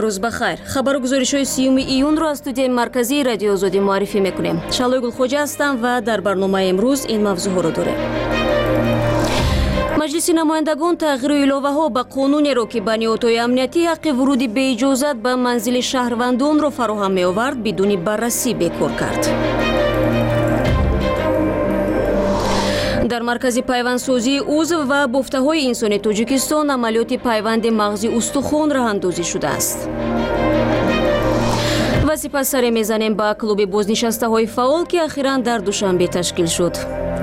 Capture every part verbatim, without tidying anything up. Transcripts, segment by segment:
روز بخیر. خبر و گزارش‌های سیوم ایون را از استودیوی مرکزی رادیو آزادی معرفی می‌کنیم. شالوی گلخوجه هستم و در برنامه امروز این موضوع را داریم. مجلس نمایندگان تغییر و الوه‌ها به قانونی را که به نیروهای امنیتی حق ورود به اجازت به منزل شهروندان را فراهم می‌آورد بدون بررسی بکار کرد. در مرکز پیوندسازی عضو و بفته‌های انسانی تاجیکستان عملیات پیوند مغزی استخوان راه اندازی شده است. و سپس سر میزنیم با کلوب بازنشسته‌های فعال که اخیراً در دوشنبه تشکیل شد.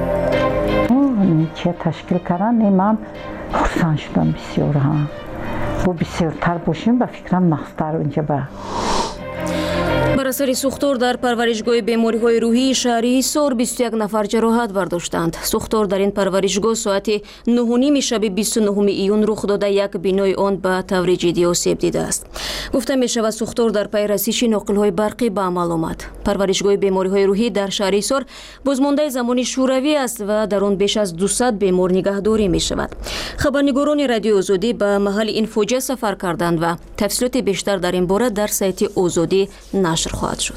چه تشکیل کردن من خرسند شدم بسیار ها. و بسیارتر باشیم به فکرم نخستر اونجا به بر اثر سوختار در پرورشگاه بیماری‌های روحی شهری حصار بیست و یک نفر جراحت برداشتند. سوختار در این پرورشگاه ساعت نه و نیم شب بیست و نهم ایون رخ داده یک بینای آن به طور جدی آسیب دیده است. گفته می شود سوختار در پی رسیدن ناقل‌های برقی به عمل آمد. پرورشگاه بیماری‌های روحی در شهر حصار بازمانده زمانی شوروی است و در آن بیش از دویست بیمار نگهداری می شود. خبرنگاران رادیو آزادی به محل این فاجعه سفر کردند و تفصیلات بیشتر در این باره در سایت آزادی نشر خواهد شد.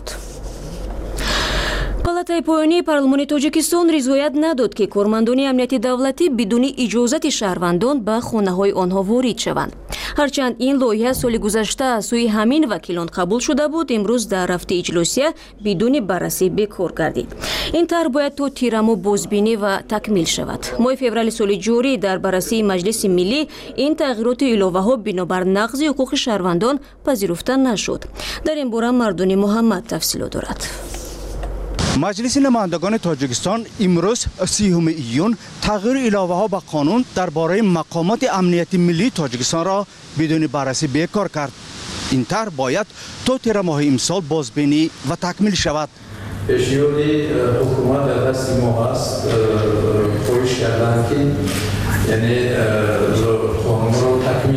پالاتای پایانی پارلمانی تاجیکستان رضایت نداد که کارمندان امنیتی دولتی بدون اجازت شهروندان به خانه‌های آنها وارد شوند. هرچند این لایحه سال گذشته از سوی همین وکیلان قبول شده بود، امروز در رفته اجلاسیه بدون بررسی بکار گردید. این طرح باید تا تیرمو بازبینی و تکمیل شود. ماه فوریه سال جاری در بررسی مجلس ملی این تغییرات الوه‌ها بنابر نقض حقوق شهروندان پذیرفته نشد. در این باره مردانی محمد تفصیل دارد. مجلس نمایندگان تاجیکستان امروز سیوم ایون تغییر الوه‌ها به قانون درباره مقامات امنیتی ملی تاجیکستان را بدون بررسی بکار کرد. این طرح باید تا تیر ماه امسال بازبینی و تکمیل شود. پیشنهاد حکومت در دست ما است پویش کردن که یعنی قانون را تکمیل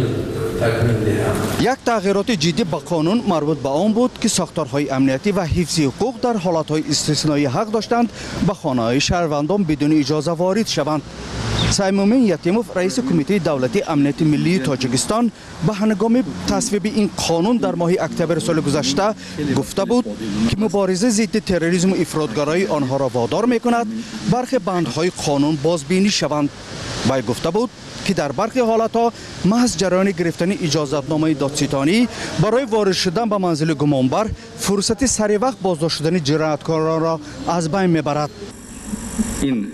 یک تغییرات جدی به قانون مربوط به آن بود که ساختارهای امنیتی و حفظ حقوق در حالتهای استثنایی حق داشتند به خانه‌های شهروندان بدون اجازه وارد شوند. سیمومین یتیموف رئیس کمیته دولتی امنیتی ملی تاجیکستان به هنگام تصویب این قانون در ماه اکتبر سال گذشته گفته بود که مبارزه ضد تروریسم و افراطگرایی آنها را وادار می‌کند برخی بندهای قانون بازبینی شوند. وی گفته بود که در برخی حالتها محض جریان گرفتن اجازتنامه دادستانی برای وارد شدن به منزل گمانبر فرصت سریع وقت بازداشت شدن جنایتکاران را از بین میبرد. این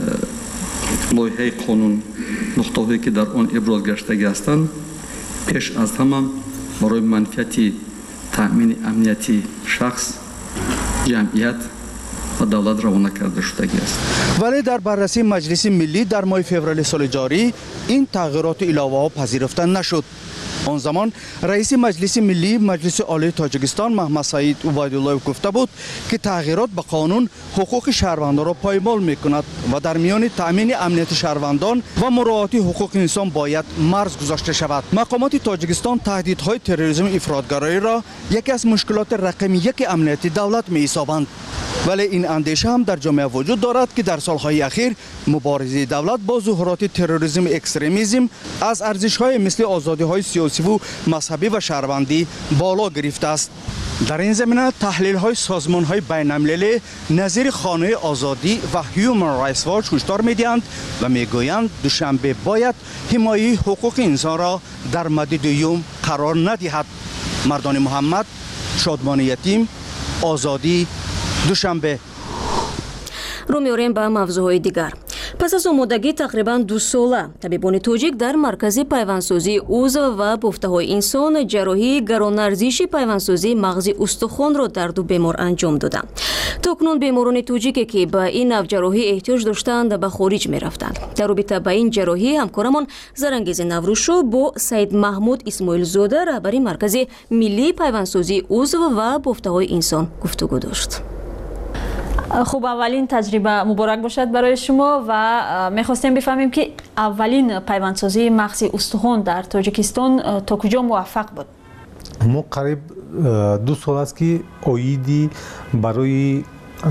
لایحه قانون نقطه‌هایی که در آن ابراز گشته هستند پیش از همه برای منفعت تامین امنیتی شخص، جمعیت و دولت روانه کرده شده است. ولی در بررسی مجلس ملی در ماه فوریه سال جاری این تغییرات الوه‌ها پذیرفته نشد. آن زمان رئیس مجلس ملی مجلس عالی تاجیکستان محمد سعید عبیدالله گفته بود که تغییرات به قانون حقوق شهروندان را پایمال می‌کند و در میان تأمین امنیت شهروندان و مراعات حقوق انسان باید مرز گذاشته شود. مقامات تاجیکستان تهدیدهای تروریسم و افراطگرایی را یکی از مشکلات رقم یک امنیتی دولت می‌حسابند. ولی این اندیشه هم در جامعه وجود دارد که در سالهای اخیر مبارزه دولت با ظهورات تروریسم و اکستریمیسم از ارزش‌های مثل آزادی‌های سیاسی و مذهبی و شهروندی بالا گرفته است. در این زمینه تحلیل‌های سازمان‌های بین‌المللی نظیر خانه آزادی و هیومن رایتس واچ هشدار می‌دهند و می‌گویند دوشنبه باید حمایت حقوق انسان را در مد دوم قرار ندهد. مردان محمد، شادمان یتیم، آزادی، دوشنبه. رو می‌آوریم به موضوعهای دیگر. پس از آمادگی تقریباً دو ساله طبیبان تاجیک در مرکز پیوندسازی عضو و بفته‌های انسان جراحی گران‌ارزشی پیوندسازی مغزی استخوان را در دو بیمار انجام دادند. تاکنون بیماران تاجیک که به این نوع جراحی احتیاج داشتند به خارج می‌رفتند. در رابطه با این جراحی همکارمان زرانگیز نوروشو با سید محمود اسماعیل زاده رهبر مرکز ملی پیوندسازی عضو و بفته‌های انسان گفتگو داشت. خوب، اولین تجربه مبارک باشد برای شما و میخواستیم بفهمیم که اولین پیوندسازی مغزی استخوان در تاجیکستان تا کجا موفق بود؟ ما قریب دو سال است که اویدی برای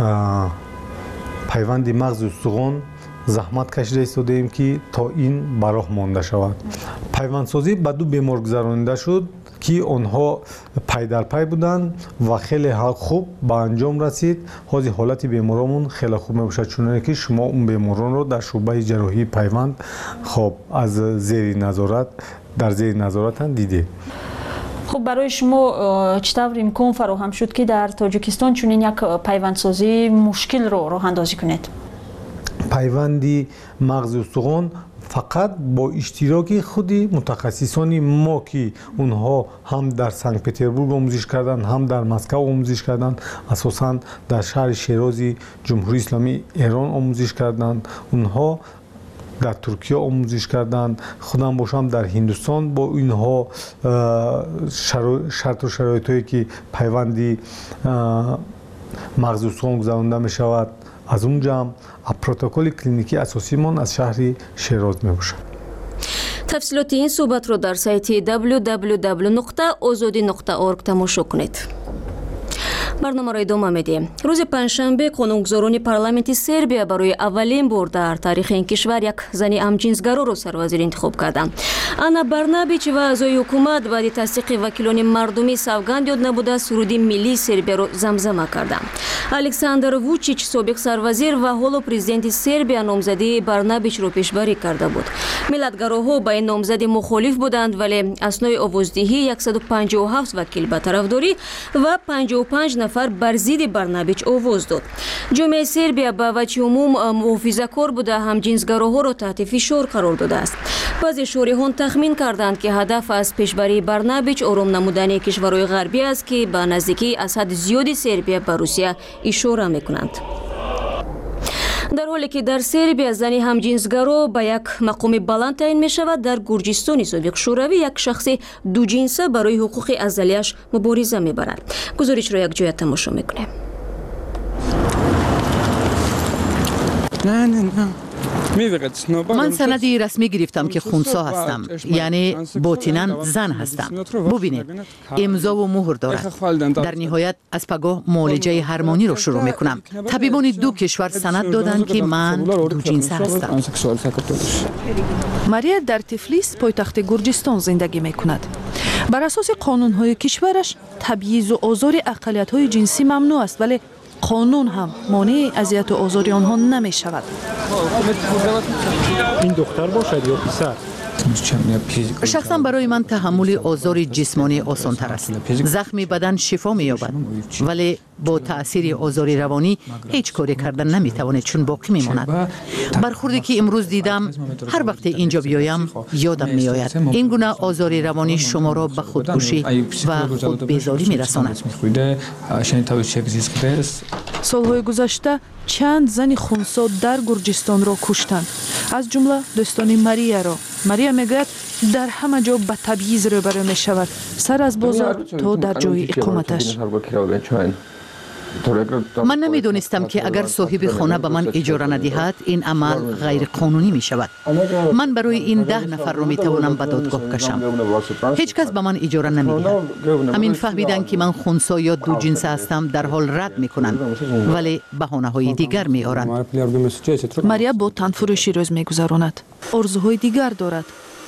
پیوند مغز استخوان زحمت کشیده ایستاده ایم که تا این براه مانده شود. پیوندسازی به دو بیمار گذرانیده شد که آنها پای در پای بودند و خیلی خوب به انجام رسید. حاضر حالت بیمارمون خیلی خوب میباشد، چون که شما اون بیماران رو در شعبه جراحی پیوند خب از زیر نظارت در زیر نظارت دیدید. خب برای شما چطور امکان فراهم شد که در تاجیکستان چنین یک پیوندسازی مشکل رو راه اندازی کنید؟ پیوندی مغز استخوان فقط با اشتراک خودی متخصصان ما که اونها هم در سنت پترزبورگ آموزش کردند، هم در مسکو آموزش کردند، اساساً در شهر شیرازی جمهوری اسلامی ایران آموزش کردند، اونها در ترکیه آموزش کردند، خودم باشم در هندوستان با اینها شرط و شرایطی که پیوندی مغز استخوان گذرانده می شود از اونجا هم پروتکل کلینیکی اساسی من از شهر شیراز می باشد. تفصیلات این صحبت رو در سایت دبلیو دبلیو دبلیو نقطه آزادی نقطه اورگ تماشا کنید. برنامه را ادامه میدیم. روز پنجشنبه قانونگذاران پارلمانت سربیا برای اولین بار در تاریخ این کشور یک زن همجنسگرا را سروزیر انتخاب کردند. آنا برنابیچ و اعضای حکومت بعد تصدیق وکیلان مردمی سوگند یاد نبوده سرود ملی سربیا را زمزمه کردند. الکساندر ووچیچ سابق سروزیر و حالا پرزیدنت سربیا نامزدی برنابیچ را پیشبری کرده بود. ملتگراها با این نامزدی مخالف بودند، ولی اسنای آوازدهی صد و پنجاه و هفت وکیل به طرفداری و پنجاه و پنج نفر بر ضد برنابیچ آواز داد. جامعه سربیا به وجه عموم محافظه‌کار بوده، همجنسگراها را تحت فشار قرار داده است. بعضی شارحان تخمین کردند که هدف از پیشبری برنابیچ آرام نمودن کشورهای غربی است که به نزدیکی از حد زیادی سربیا به روسیه اشاره میکنند. در حالی که در سربیا زنی همجنسگرا به یک مقام بلند تعیین می شود، در گرجستان سابق شوروی یک شخص دو جنسه برای حقوق ازلیش مبارزه می برد. گزارش را یک جای تماشا می کنیم. نه نه نه من سندی رسمی گرفتم که خونسا هستم، یعنی باطناً زن هستم. ببینید امضا و مهر دارد. در نهایت از پگاه معالجه هورمونی رو شروع میکنم. طبیبان دو کشور سند دادند که من دو جنسه هستم. ماریا در تفلیس پایتخت گرجستان زندگی میکند. بر اساس قانون‌های کشورش تبعیض و آزار اقلیت‌های جنسی ممنوع است، ولی قانون هم مانع اذیت و آزار آنها نمی شود. این دختر باشد یا پسر؟ شخصا برای من تحمل آزار جسمانی آسان تر است. زخم بدن شفا می یابد، ولی با تأثیر آزار روانی هیچ کاری کردن نمی تواند، چون باقی می ماند. برخوردی که امروز دیدم هر وقت اینجا بیایم یادم می آید. این گونه آزار روانی شما را به خودکشی و خود بیزاری می رساند. سالهای گذشته چند زن خونسا در گرجستان را کشتند، از جمله دوستان ماریا را. ماریا میگوید در همه جا به تبعیض روبرو می شود، سر از بازار تا در جای اقامتش. من نمیدونستم که اگر صاحب خانه به من اجاره ندهد این عمل غیر قانونی می شود. من برای این ده نفر رو می توانم به دادگاه کشم. هیچ کس به من اجاره نمیدهد. همین فهمیدن که من خونسا یا دو جنسه هستم در حال رد می کنند، ولی بهانه های دیگر می آورند. ماریا با تنفروشی روز می گذراند. آرزوهای دیگر دارد.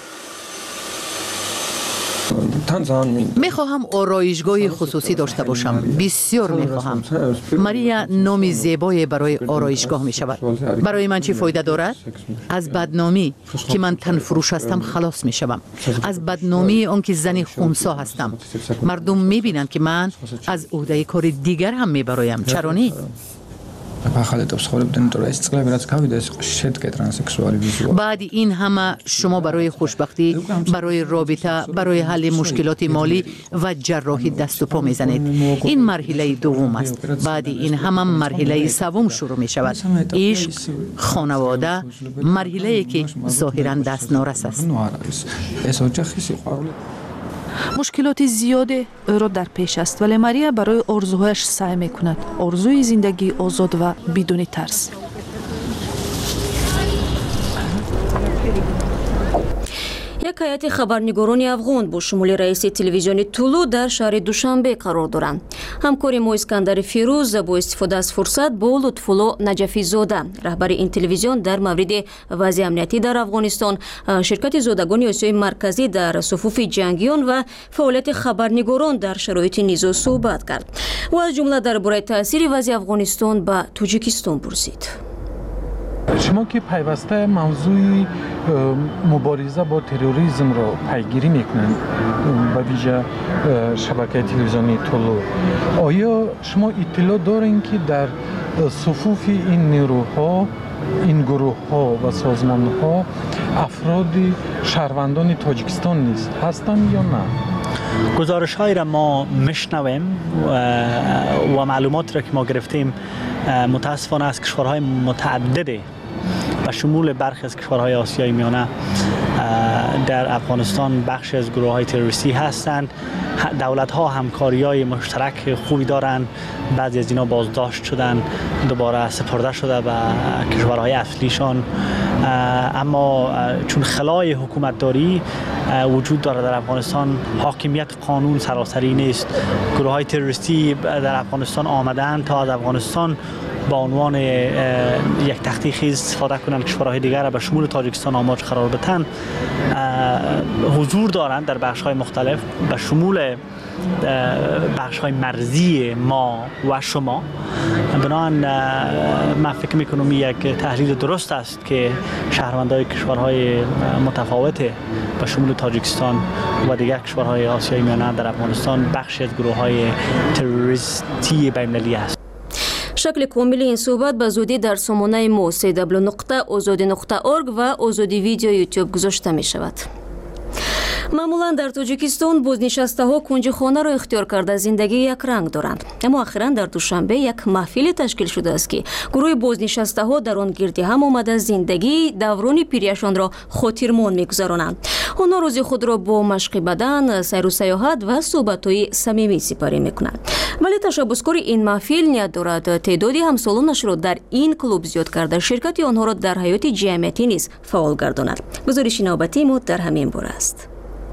می خواهم آرایشگاه خصوصی داشته باشم. بسیار می خواهم. ماریا نامی زیبای برای آرایشگاه می شود. برای من چی فایده دارد؟ از بدنامی که من تن فروش هستم خلاص می شوم. از بدنامی آن که زنی خونسا هستم. مردم می بینند که من از عهده کار دیگر هم می برایم. چرا نه؟ بعد این همه شما برای خوشبختی، برای رابطه، برای حل مشکلات مالی و جراحی دست و پا میزنید. این مرحله دوم است. بعد این همه مرحله سوم شروع می شود. عشق، خانواده، مرحله که ظاهرا دست نارس است. مشکلات زیاد او را در پیش است، ولی ماریا برای آرزوهایش سعی می کند. آرزوی زندگی آزاد و بدون ترس. یک هیئت خبرنگاران افغان با شمول رئیس تلویزیون طلوع در شهر دوشنبه قرار دارند. همکار ما اسکندر فیروز با استفاده از فرصت با لطف‌الله نجفی زاده رهبر این تلویزیون در مورد وضع امنیتی در افغانستان، شرکت زادگان آسیای مرکزی در صفوف جنگیان و فعالیت خبرنگاران در شرایط نزاع صحبت کرد و از جمله درباره تاثیر وضع افغانستان به تاجیکستان پرسید. شما که پیوسته موضوع مبارزه با تروریسم را پیگیری میکنند به ویژه شبکه تلویزیونی طلوع، آیا شما اطلاع دارین که در صفوف این نیروها، این گروه ها و سازمان ها افراد شهروندان تاجیکستان نیست هستند یا نه؟ گزارش های را ما میشنویم و معلومات را که ما گرفتیم متاسفانه از کشورهای متعدده و شمول برخی از کشورهای آسیای میانه در افغانستان بخش از گروه های تروریستی هستند. دولت ها همکاری های مشترک خوبی دارند، بعضی از اینا بازداشت شدن، دوباره سپرده شده به کشورهای اصلیشان، اما چون خلای حکومتداری وجود داره در افغانستان، حاکمیت قانون سراسری نیست. گروه های تروریستی در افغانستان آمدند تا از افغانستان با عنوان یک تختی خیز استفاده کنند، کشورهای دیگر را به شمول تاجیکستان آماج قرار بدن. حضور دارند در بخش‌های مختلف به شمول بخش‌های مرزی ما و شما. بنابراین من فکر می‌کنم یک تحلیل درست است که شهروندان کشورهای متفاوت به شمول تاجیکستان و دیگر کشورهای آسیای میانه در افغانستان بخشی از گروه‌های تروریستی بین‌المللی است. شکل کامل این صحبت به زودی در سامانه ما سی دبلیو نقطه آزادی نقطه اورگ و آزادی ویدیو یوتیوب گذاشته می شود. معمولا در تاجیکستان بازنشسته ها کنج خانه را اختیار کرده زندگی یک رنگ دارند، اما اخیراً در دوشنبه یک محفل تشکیل شده است که گروه بازنشسته ها در آن گرد هم آمده زندگی دوران پیریشان را خاطرمان می‌گذرانند. آنها روزی خود را با مشق بدن، سیر و سیاحت و صحبت‌های صمیمی سپری می‌کنند. ولی تشبسکار این محفل نیت دارد تعدادی همسالانش را در این کلوب زیاد کرده شرکت آنها را در حیات جمعیتی نیز فعال گرداند. گزارش نوبتی ما در همین باره است.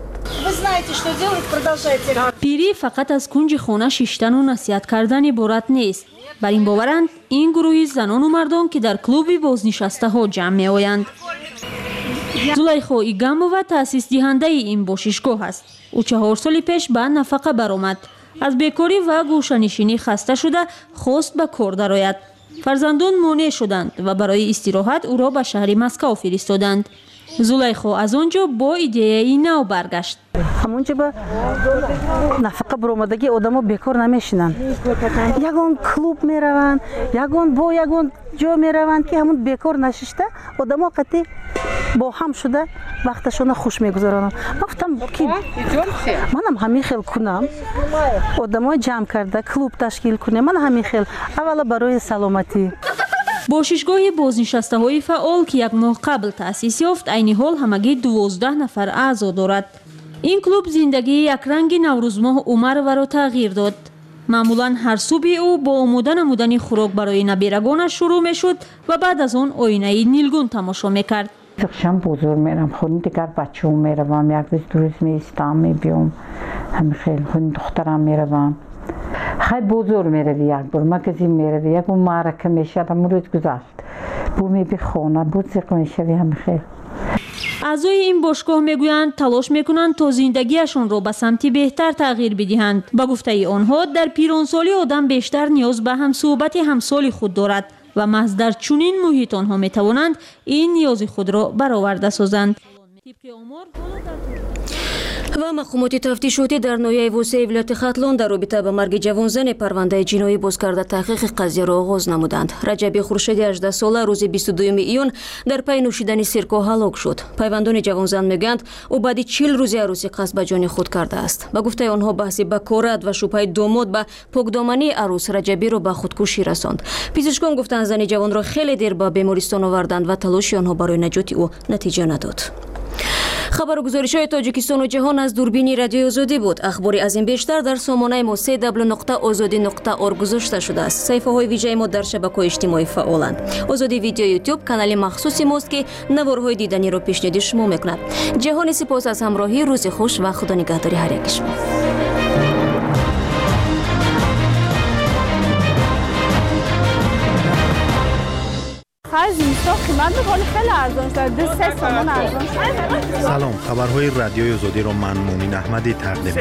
پیری فقط از کنج خانه شیشتن و نصیحت کردن عبارت نیست. بر این باورند این گروهی زنان و مردان که در کلوب بازنشسته ها جمع می آیند. زلیخا ایگامووا تأسیس دهنده این باشیشگاه است. او چهار سال پیش به نفقه برآمد. از بیکاری و گوشه‌نشینی خسته شده خواست به کار درآید. فرزندان مانع شدند و برای استراحت او را به شهر مسکو فرستادند. زلیخا از آنجا با ایده نو برگشت. همونجا به نفقه برآمدگی آدما بیکار نمیشینن. یگان کلوب میروند، یگان با یگان جا میروند که همون بیکار نشسته آدما قطعی با هم شده وقتشون خوش میگذرانند. گفتم که منم همین خیل کنم، آدمای جمع کرده کلوب تشکیل کنم، من همین خیل اولا برای سلامتی. باشیشگاه بازنشسته های فعال که یک ماه قبل تأسیس یافت عین حال همگی دوازده نفر اعضا دارد. این کلوب زندگی یک رنگ نوروز ماه عمر و را تغییر داد. معمولا هر صبح او با آماده نمودن خوراک برای نبیرگانش شروع می شد و بعد از آن آینه نیلگون تماشا می کرد. شام بزرگ میرم خونه دیگر بچه هم میروم، یک روز دو روز میستم میبیم، همه خیلی خونه دخترم میروم. خیلی بزرگ میروی یک بار مگزین میروی یک اون معرکه میشه همون روز گذشت بو میبی خونه بزرگ میشوی همه خیلی. اعضای این باشگاه میگویند تلاش میکنند تا زندگیشان را به سمتی بهتر تغییر بدهند. با گفته آنها در پیرانسالی آدم بیشتر نیاز به هم صحبت همسال خود دارد و محض در چنین محیط آنها میتوانند این نیاز خود را برآورده سازند. و مقامات تفتیشاتی در ناحیه وسیع ولایت ختلان در رابطه با مرگ جوان زن پرونده جنایی باز کرده تحقیق قضیه را آغاز نمودند. رجبی خورشیدی هجده ساله روز بیست و دوم ایون در پی نوشیدن سرکه هلاک شد. پیوندان جوان زن میگویند او بعد چهل روز عروسی قصد به جان خود کرده است. با گفته آنها بحث بکارت و شبهه داماد به پاکدامنی عروس رجبی را به خودکشی رساند. پزشکان گفتند زن جوان را خیلی دیر به بیمارستان آوردند و تلاش آنها برای نجات او نتیجه نداد. خبرگزاری‌های تاجیکستان و جهان از دوربین رادیوی آزادی بود. اخباری از این بیشتر در سامانه ما سه دبلیو نقطه آزادی نقطه اورگ گذاشته شده است. صفحه‌های ویژه ما در شبکه‌های اجتماعی فعالند. آزادی ویدیو یوتیوب کانال مخصوصی ماست که نوارهای دیدنی را پیشنهاد شما می‌کند. جهان سپاس از همراهی. روز خوش و خدا نگهداری هر یک شما. سلام، خبرهای رادیوی آزادی را من مومن احمدی تقدیم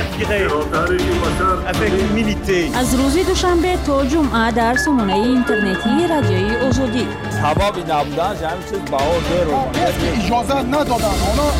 می‌کنم. از روز دوشنبه تا جمعه در سامانه اینترنتی رادیوی آزادی. حبابی نبودن همین چیز باور رو اجازه ندادن.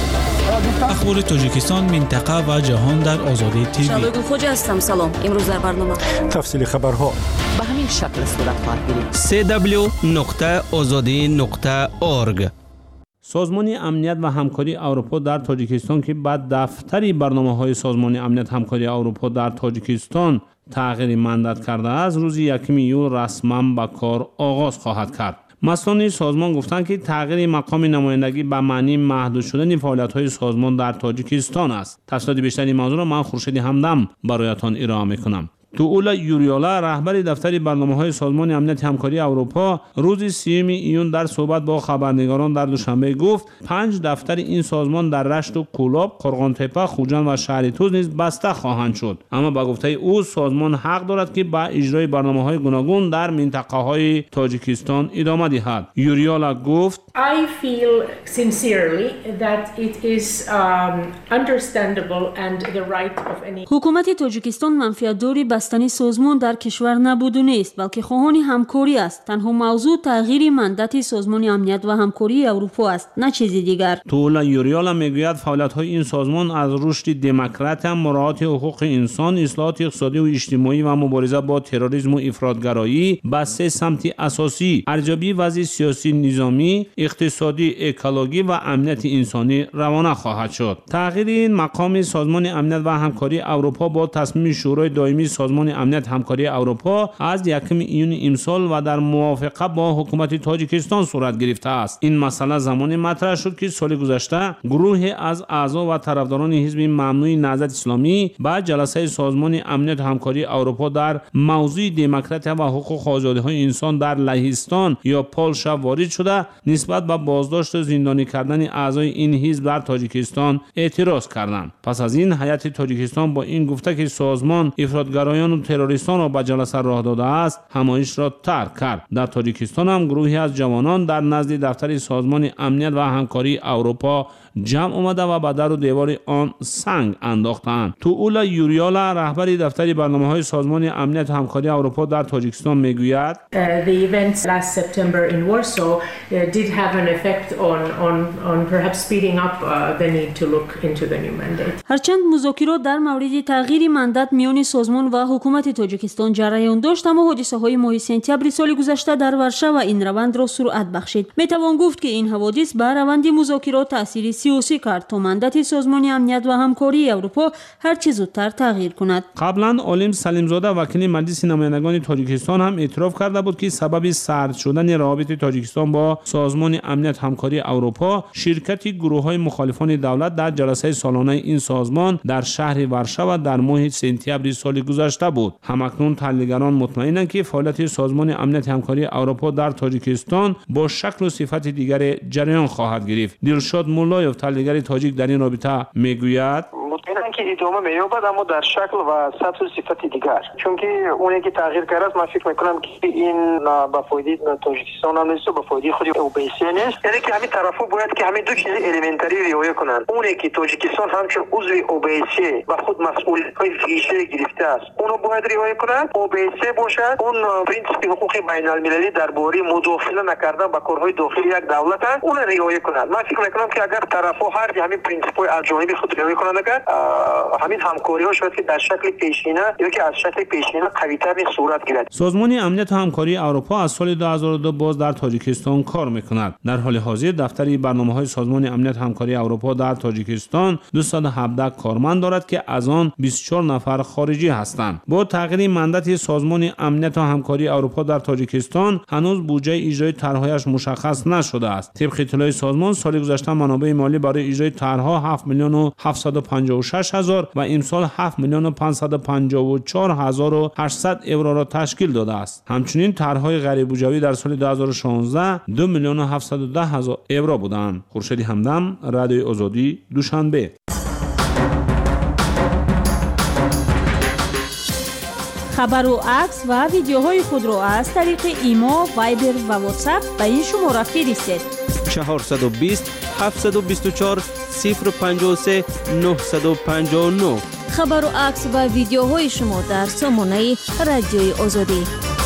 اخبار تاجیکستان، منطقه و جهان در آزادی تیوی. شبگون خوش هستم. سلام. امروز در برنامه تفصیل خبرها به همین شکل صورت خواهد گرفت. سه دبلیو نقطه آزادی نقطه اورگ. سازمان امنیت و همکاری اروپا در تاجیکستان که بعد دفتری برنامه‌های سازمان امنیت همکاری اروپا در تاجیکستان تغییر مندت کرده است، روز یکم ایول رسما به کار آغاز خواهد کرد. مسئولان سازمان گفتند که تغییر مقام نمایندگی به معنی محدود شدن فعالیت‌های سازمان در تاجیکستان است. تفصیلات بیشتری موضوع را من خورشید همدم برایتان ارائه می‌کنم. توولا یوریولا رهبر دفتر برنامه‌های سازمان امنیت همکاری اروپا روز سیوم ایون در صحبت با خبرنگاران در دوشنبه گفت پنج دفتر این سازمان در رشت و کولاب، قرغان‌تپه، خوجند و شهر توز نیز بسته خواهند شد. اما با گفته او سازمان حق دارد که با اجرای برنامه‌های گوناگون در منطقه‌های تاجیکستان ادامه دهد. یوریولا گفت I feel sincerely that it is um, understandable and the right of any. حکومت تاجیکستان منفعت‌داری بستنی سازمان در کشور نبود و نیست، بلکه خواهان همکاری است. تنها موضوع تغییر مندت سازمان امنیت و همکاری اروپا است، نه چیزی دیگر. تولا یوریولا میگوید فعالیت‌های این سازمان از رشد دموکرات، مراعات حقوق انسان، اصلاحات اقتصادی و اجتماعی و مبارزه با تروریسم و افراطگرایی به سه سمت اساسی: ارزیابی وضع سیاسی، نظامی، اقتصادی، اکولوژی و امنیت انسانی روانه خواهد شد. تغییر این مقام سازمان امنیت و همکاری اروپا با تصمیم شورای دائمی سازمان امنیت همکاری اروپا از یکم ایون امسال و در موافقه با حکومت تاجیکستان صورت گرفته است. این مسئله زمانی مطرح شد که سال گذشته گروه از اعضا و طرفداران حزب ممنوع نهضت اسلامی با جلسه سازمان امنیت همکاری اروپا در موضوع دموکراسی و حقوق آزادی‌های انسان در لهستان یا پولشا وارد شده نسبت به بازداشت و زندانی کردن اعضای این حزب در تاجیکستان اعتراض کردند. پس از این هیئت تاجیکستان با این گفته که سازمان افراطگرایان و تروریستان را به جلسه راه داده است، همایش را ترک کرد. در تاجیکستان هم گروهی از جوانان در نزد دفتر سازمان امنیت و همکاری اروپا جمع آمده و به در و دیوار آن سنگ انداختند. توولا یوریولا رهبر دفتر برنامه‌های سازمان امنیت همکاری اروپا در تاجیکستان میگوید The events last September in Warsaw did have an effect on on on perhaps speeding up the need to look into the new mandate. هرچند مذاکرات در مورد تغییر مندت میان سازمان و حکومت تاجیکستان جریان داشت، اما حادثه‌های ماه سپتامبر سال گذشته در ورشو این روند را سرعت بخشید. میتوان گفت که این حوادث بر روند مذاکرات تأثیر سیاسی کرد تا مندت سازمان امنیت و همکاری اروپا هر چه زودتر تغییر کند. قبلا عالم سلیمزاده وکیل مجلس نمایندگان تاجیکستان هم اعتراف کرده بود که سبب سرد شدن روابط تاجیکستان با سازمان امنیت همکاری اروپا شرکت گروه‌های مخالفان دولت در جلسه سالانه این سازمان در شهر ورشو در ماه سپتامبر سال گذشته بود. همکنون تحلیلگران مطمئنند که فعالیت سازمان امنیت همکاری اروپا در تاجیکستان با شکل و صفت دیگر جریان خواهد گرفت. دلشاد مولایوف تحلیلگر تاجیک در این رابطه میگوید مطمئنم که ادامه می‌یابد، اما در شکل و سطح و صفت دیگر، چون که اونی که تغییر کرده است من فکر می‌کنم که این با فایده تاجیکستان هم نیست و با فایده خود اوبیسی نیست. یعنی که همین طرفا باید که همین دو چیز الیمنتری رعایت کنند. اونی که تاجیکستان همچون عضو اوبیسی و خود مسئولیت‌های ویژه گرفته است، اونو باید رعایت کنند. اوبیسی باشد اون پرینسیپ حقوق بین‌المللی درباره مداخله نکردن با کارهای داخلی یک دولت است، اون رعایت کنند. من فکر می‌کنم که اگر طرفا هر همین پرینسیپ‌های از جانب خود رعایت کنند، همین همکاری ها شاید که در شکل پیشینه یا که از شکل پیشینه قوی‌تر صورت گیرد. سازمان امنیت و همکاری اروپا از سال دو هزار و دو باز در تاجیکستان کار میکند. در حال حاضر دفتر برنامه‌های سازمان امنیت و همکاری اروپا در تاجیکستان دویست و هفده کارمند دارد که از آن بیست و چهار نفر خارجی هستند. با تغییر مندت سازمان امنیت و همکاری اروپا در تاجیکستان هنوز بودجه اجرای طرح‌هایش مشخص نشده است. طبق اطلاع سازمان سال گذشته منابع مالی برای اجرای طرح‌ها هفت میلیون و هفتصد و پنجاه و شش هزار و امسال هفت میلیون و پانصد و پنجاه و چهار هزار و هشتصد یورو را تشکیل داده است. همچنین طرح‌های غیر بودجه‌ای در سال دو هزار و شانزده دو میلیون و هفتصد و ده هزار یورو بودند. خورشید همدم، رادیوی آزادی، دوشنبه. خبر و عکس و ویدیوهای خود را از طریق ایما، وایبر و واتساپ به این شماره فرستید: چهارصد و بیست هفتصد و بیست و چهار صفر پنجاه و سه نهصد و پنجاه و نه. خبر و عکس و ویدیوهای شما در سامانه رادیوی آزادی.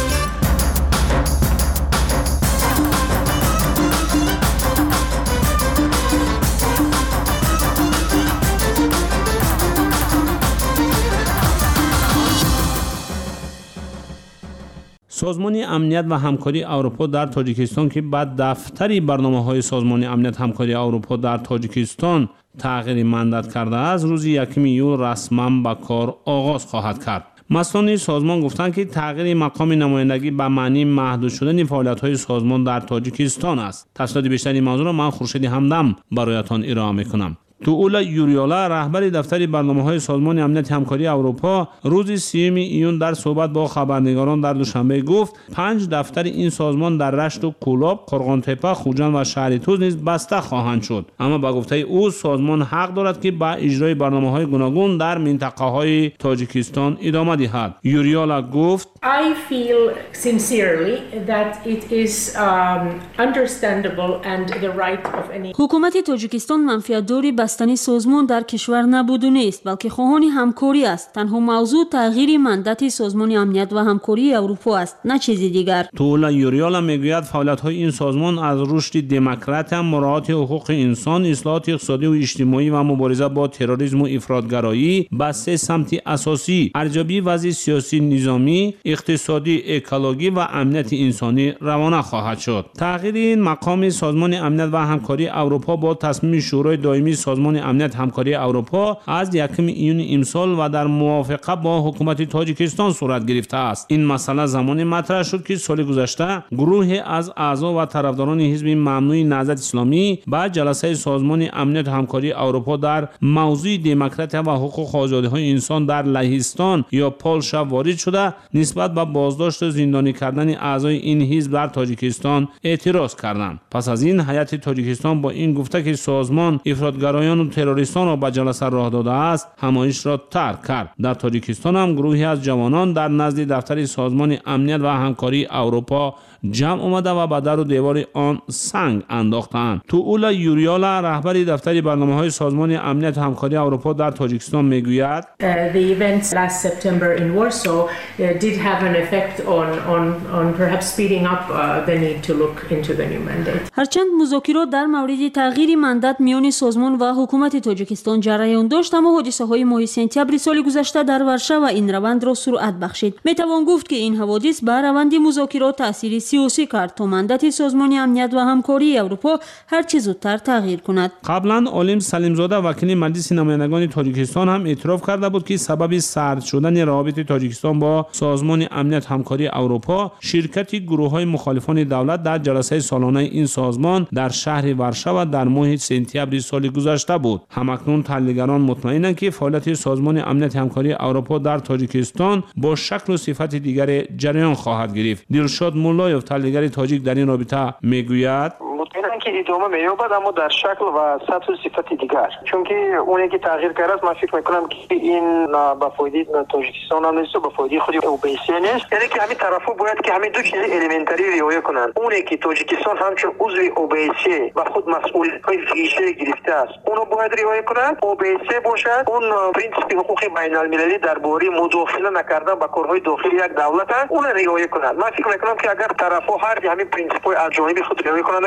سازمان امنیت و همکاری اروپا در تاجیکستان که بعد دفتری برنامه‌های سازمان امنیت و همکاری اروپا در تاجیکستان تغییر مندت کرده است، روز یکم ایول رسما به کار آغاز خواهد کرد. مسئولان سازمان گفتند که تغییر مقام نمایندگی به معنی محدود شدن فعالیت‌های سازمان در تاجیکستان است. تفصیلات بیشتری موضوع را من خورشید همدم برایتان ارائه می‌کنم. توولا یوریولا رهبر دفتر برنامه‌های سازمان امنیت همکاری اروپا روز سیوم ایون در صحبت با خبرنگاران در دوشنبه گفت پنج دفتر این سازمان در رشت و کولاب، قرغان‌تپه، خوجند و شهرتوز نیز بسته خواهند شد. اما با گفته او سازمان حق دارد که با اجرای برنامه‌های گوناگون در منطقه‌های تاجیکستان ادامه دهد. یوریولا گفت I feel sincerely that it is um, understandable and the right of any حکومت تاجیکستان منفعت‌داری بستن سازمان در کشور نبود و نیست، بلکه خواهان همکاری است. تنها موضوع تغییر مندت سازمان امنیت و همکاری اروپا است، نه چیزی دیگر. تولا یوریالا میگوید فعالیت‌های این سازمان از رشد دموکرات، مراعات حقوق انسان، اصلاحات اقتصادی و اجتماعی و مبارزه با تروریسم و افراطگرایی به سه سمت اساسی: ارزیابی وضع سیاسی، نظامی، اقتصادی، اکولوژی و امنیت انسانی روانه خواهد شد. تغییر این مقام سازمان امنیت و همکاری اروپا با تصمیم شورای دائمی سازمان امنیت همکاری اروپا از یکم ایون امسال و در موافقه با حکومت تاجیکستان صورت گرفته است. این مسئله زمانی مطرح شد که سال گذشته گروه از اعضا و طرفداران حزب ممنوع نهضت اسلامی به جلسه سازمان امنیت همکاری اروپا در موضوع دموکراسی و حقوق و آزادی‌های انسان در لهستان یا پولشا وارد شده نسبت به بازداشت و زندانی کردن اعضای این حزب در تاجیکستان اعتراض کردند. پس از این هیئت تاجیکستان با این گفته که سازمان افراطگرایان و تروریستان را به جلسه راه داده است، همایش را ترک کرد. در تاجیکستان هم گروهی از جوانان در نزد دفتر سازمان امنیت و همکاری اروپا جمع آمده و به در و دیوار آن سنگ انداختند. توولا یوریالا رهبر دفتر برنامه‌های سازمان امنیت و همکاری اروپا در تاجیکستان میگوید The events last September in Warsaw did have an effect on on on perhaps speeding up the need to look into the new mandate. هرچند مذاکرات در مورد تغییر مندت میان سازمان و حکومت تاجیکستان جریان داشت، اما حادثه‌های ماه سپتامبر سال گذشته در ورشو این روند را سرعت بخشید. میتوان گفت که این حوادث بر روند مذاکرات تأثیر سیاسی کرد تا مندت سازمان امنیت و همکاری اروپا هر چه زودتر تغییر کند. قبلا عالم سلیمزاده وکیل مجلس نمایندگان تاجیکستان هم اعتراف کرده بود که سبب سرد شدن روابط تاجیکستان با سازمان امنیت همکاری اروپا شرکت گروه‌های مخالفان دولت در جلسه سالانه این سازمان در شهر ورشو در ماه سپتامبر سال گذشته بود. همکنون تحلیلگران مطمئنند که فعالیت سازمان امنیت همکاری اروپا در تاجیکستان با شکل و صفت دیگر جریان خواهد گرفت. دلشاد مولایوف تحلیلگر تاجیک در این رابطه میگوید مطمئنم که ادامه مییابد، اما در شکل و سطح و صفت دیگر، چون که اونی که تغییر کرده است من فکر میکنم که این با فایده تاجیکستان هم نیست و با فایده خود اوبیسی نیست. یعنی که همین طرفا باید که همین دو چیز الیمنتری رعایت کنند. اونی که تاجیکستان همچون عضو اوبیسی و خود مسئولیت‌های ویژه گرفته است اونو باید رعایت کنند. اوبیسی باشد اون پرینسیپ حقوق بین المللی درباره مداخله نکردن با کارهای داخلی یک دولت اون رعایت کنند. من فکر میکنم که اگر طرفا هر همین پرینسیپ‌های از جانب خود رعایت کنند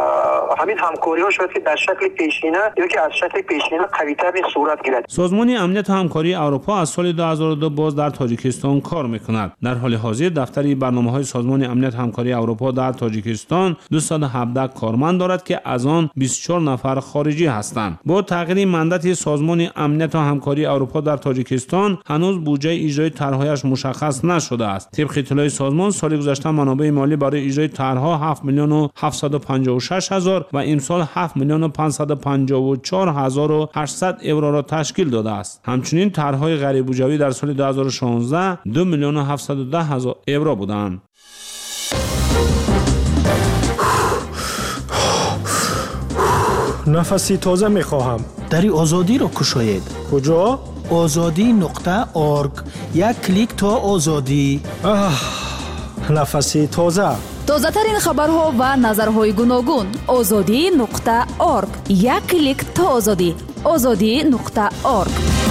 همین همکاری ها شاید که در شکل پیشینه یا که از شکل پیشینه قوی‌تر صورت گیرد. سازمان امنیت و همکاری اروپا از سال دو هزار و دو باز در تاجیکستان کار میکند. در حال حاضر دفتر برنامه‌های سازمان امنیت و همکاری اروپا در تاجیکستان دویست و هفده کارمند دارد که از آن بیست و چهار نفر خارجی هستند. با تغییر مندت سازمان امنیت و همکاری اروپا در تاجیکستان هنوز بودجه اجرای طرح‌هایش مشخص نشده است. طبق اطلاع سازمان سال گذشته منابع مالی برای اجرای طرح‌ها هفت میلیون و هفتصد و پنجاه و شش هزار و امسال هفت میلیون و پانصد و پنجاه و چهار هزار و هشتصد یورو را تشکیل داده است. همچنین طرح‌های غیر بودجه‌ای در سال دو هزار و شانزده دو میلیون و هفتصد و ده هزار یورو بودند. نفسی تازه میخواهم. دری آزادی را کشاید. کجا؟ آزادی نقطه ارگ. یک کلیک تا آزادی. آه، نفسی تازه. تازه ترین خبرها و نظرهای گوناگون. آزادی نقطه ارگ. یک کلیک تا آزادی. آزادی نقطه ارگ.